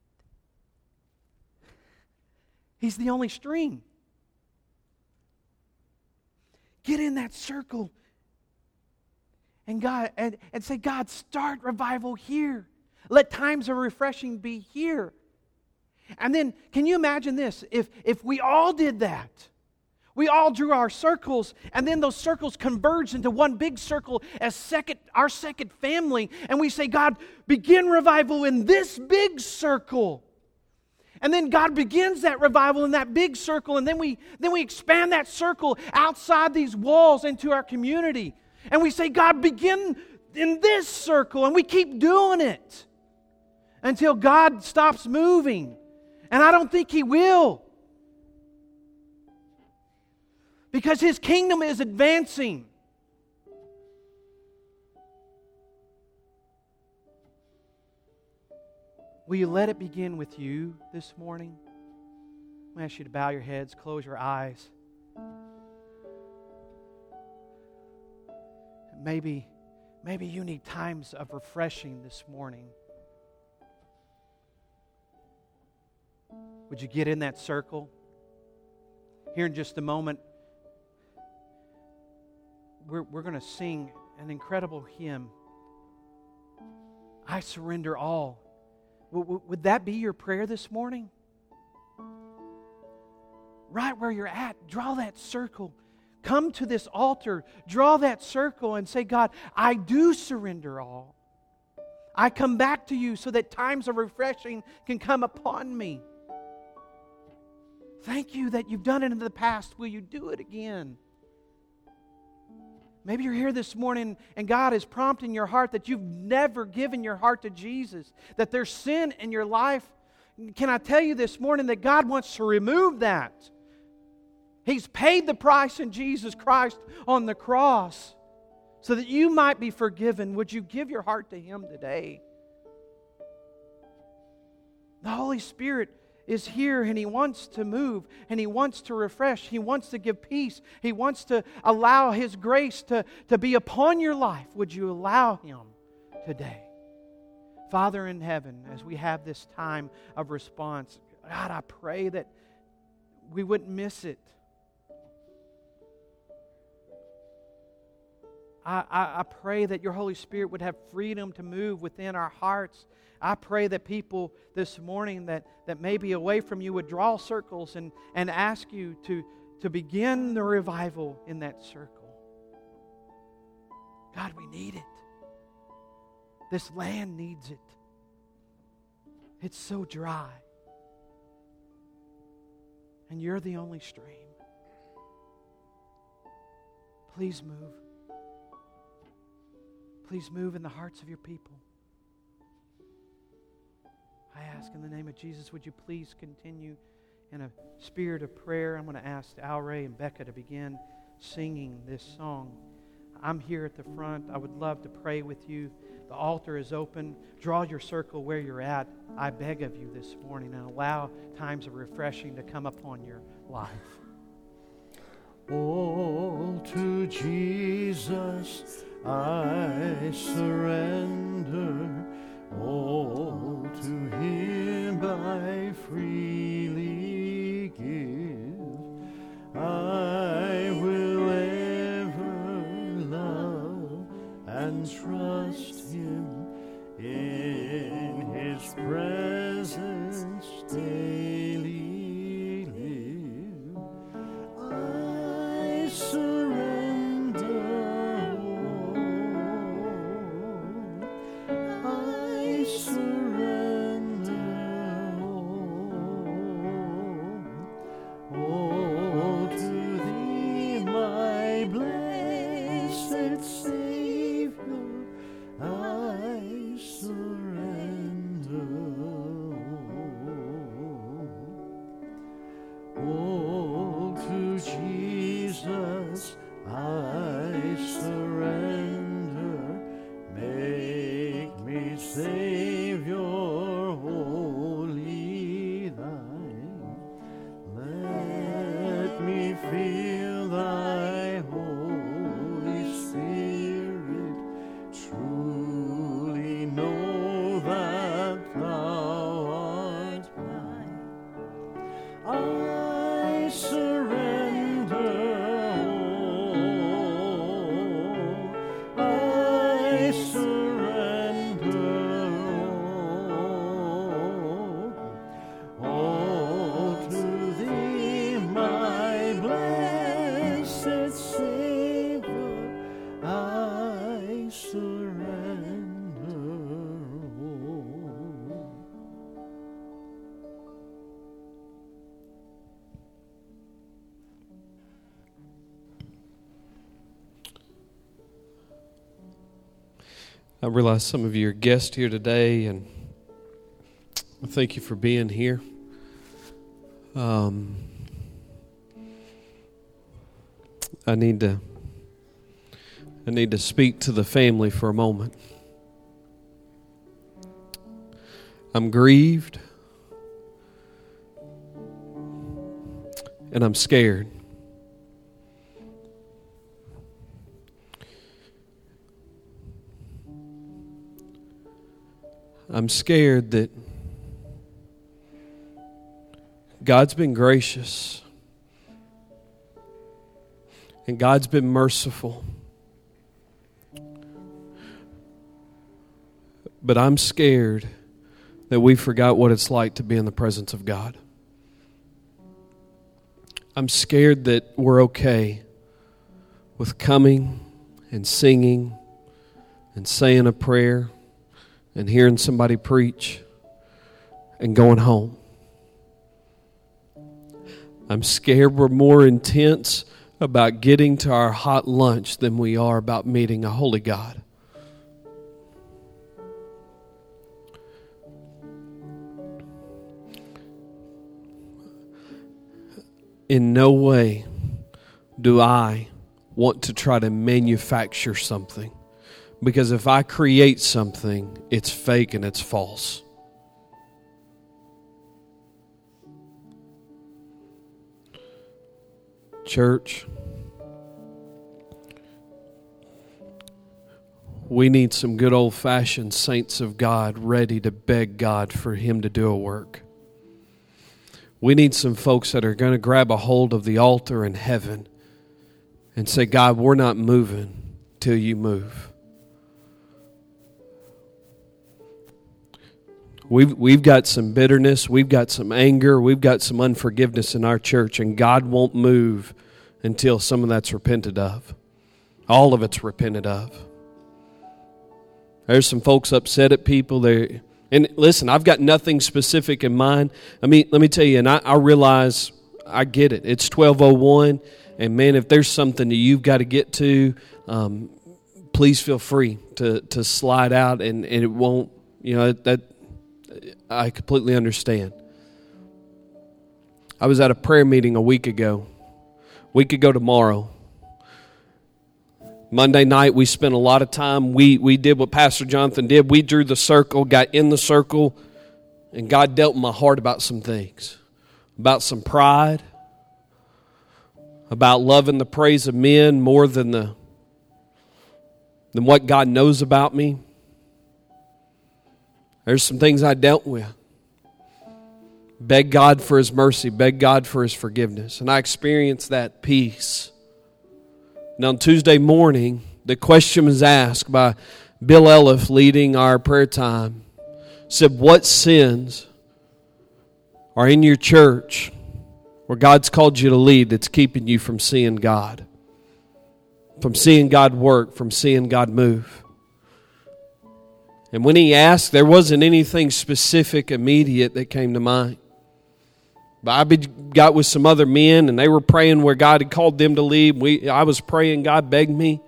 He's the only stream. Get in that circle and God and, and say, God, start revival here. Let times of refreshing be here. And then, can you imagine this? If, if we all did that, we all drew our circles, and then those circles converged into one big circle as second, our second family, and we say, God, begin revival in this big circle. And then God begins that revival in that big circle, and then we then we expand that circle outside these walls into our community. And we say, God, begin in this circle, and we keep doing it until God stops moving. And I don't think He will. Because His kingdom is advancing. Will you let it begin with you this morning? I'm going to ask you to bow your heads, close your eyes. Maybe, maybe you need times of refreshing this morning. Would you get in that circle? Here in just a moment, we're, we're going to sing an incredible hymn. I surrender all. Would that be your prayer this morning? Right where you're at, draw that circle. Come to this altar, draw that circle and say, God, I do surrender all. I come back to you so that times of refreshing can come upon me. Thank you that you've done it in the past. Will you do it again? Maybe you're here this morning and God is prompting your heart that you've never given your heart to Jesus, that there's sin in your life. Can I tell you this morning that God wants to remove that? He's paid the price in Jesus Christ on the cross so that you might be forgiven. Would you give your heart to Him today? The Holy Spirit is here and He wants to move and He wants to refresh. He wants to give peace. He wants to allow His grace to, to be upon your life. Would you allow Him today? Father in heaven, as we have this time of response, God, I pray that we wouldn't miss it. I, I, I pray that your Holy Spirit would have freedom to move within our hearts. I pray that people this morning that, that may be away from you would draw circles and, and ask you to, to begin the revival in that circle. God, we need it. This land needs it. It's so dry. And you're the only stream. Please move. Please move in the hearts of your people. I ask in the name of Jesus, would you please continue in a spirit of prayer? I'm going to ask Al Ray and Becca to begin singing this song. I'm here at the front. I would love to pray with you. The altar is open. Draw your circle where you're at. I beg of you this morning, and allow times of refreshing to come upon your life. All to Jesus I surrender. All to Him I freely give. I will ever love and trust Him, in His presence daily live. I surrender all. I surrender all. I realize some of you are guests here today, and I thank you for being here. Um, I need to I need to speak to the family for a moment. I'm grieved, and I'm scared. I'm scared that God's been gracious and God's been merciful. But I'm scared that we forgot what it's like to be in the presence of God. I'm scared that we're okay with coming and singing and saying a prayer and hearing somebody preach and going home. I'm scared we're more intense about getting to our hot lunch than we are about meeting a holy God. In no way do I want to try to manufacture something. Because if I create something, it's fake and it's false. Church, we need some good old-fashioned saints of God ready to beg God for Him to do a work. We need some folks that are going to grab a hold of the altar in heaven and say, God, we're not moving till you move. We've, we've got some bitterness, we've got some anger, we've got some unforgiveness in our church, and God won't move until some of that's repented of. All of it's repented of. There's some folks upset at people. They And listen, I've got nothing specific in mind. I mean, let me tell you, and I, I realize, I get it. It's twelve oh one, and man, if there's something that you've got to get to, um, please feel free to, to slide out, and, and it won't, you know, that I completely understand. I was at a prayer meeting a week ago, week ago tomorrow. Monday night, we spent a lot of time. We we did what Pastor Jonathan did. We drew the circle, got in the circle, and God dealt in my heart about some things. About some pride. About loving the praise of men more than the than what God knows about me. There's some things I dealt with. Beg God for His mercy. Beg God for His forgiveness. And I experienced that peace. Now, on Tuesday morning, the question was asked by Bill Elliff leading our prayer time. Said, what sins are in your church where God's called you to lead that's keeping you from seeing God? From seeing God work, from seeing God move? And when he asked, there wasn't anything specific, immediate that came to mind. But I got with some other men, and they were praying where God had called them to lead. We, I was praying, God begged me.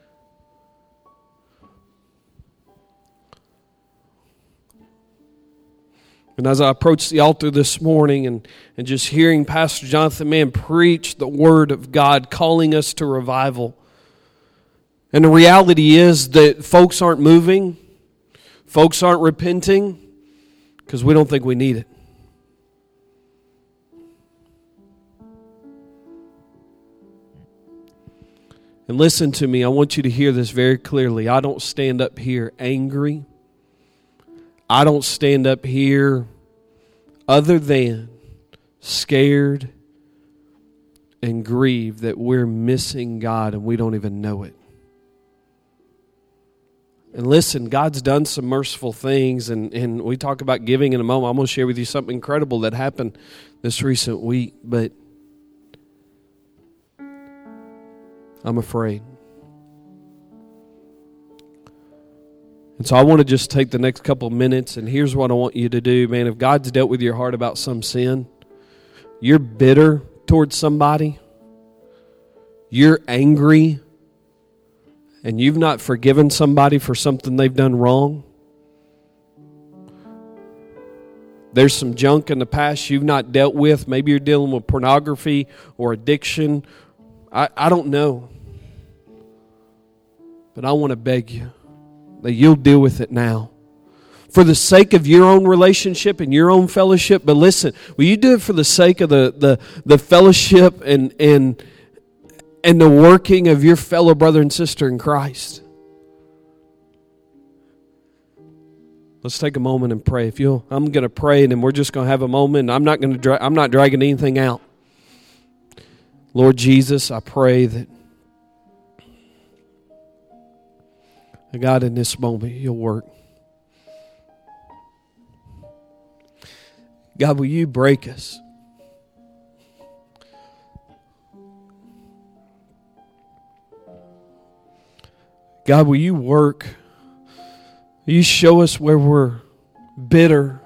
And as I approached the altar this morning and, and just hearing Pastor Jonathan Mann preach the Word of God, calling us to revival. And the reality is that folks aren't moving, folks aren't repenting, because we don't think we need it. And listen to me, I want you to hear this very clearly. I don't stand up here angry. I don't stand up here other than scared and grieved that we're missing God and we don't even know it. And listen, God's done some merciful things, and, and we talk about giving in a moment. I'm going to share with you something incredible that happened this recent week, but I'm afraid. And so I want to just take the next couple of minutes, and here's what I want you to do, man. If God's dealt with your heart about some sin, you're bitter towards somebody, you're angry and you've not forgiven somebody for something they've done wrong. There's some junk in the past you've not dealt with. Maybe you're dealing with pornography or addiction. I, I don't know. But I want to beg you that you'll deal with it now. For the sake of your own relationship and your own fellowship. But listen, will you do it for the sake of the, the, the fellowship and, and, and the working of your fellow brother and sister in Christ? Let's take a moment and pray. If you, I'm going to pray, and then we're just going to have a moment. I'm not going to. Dra- I'm not dragging anything out. Lord Jesus, I pray that, God, in this moment, you'll work. God, will you break us? God, will you work? Will you show us where we're bitter,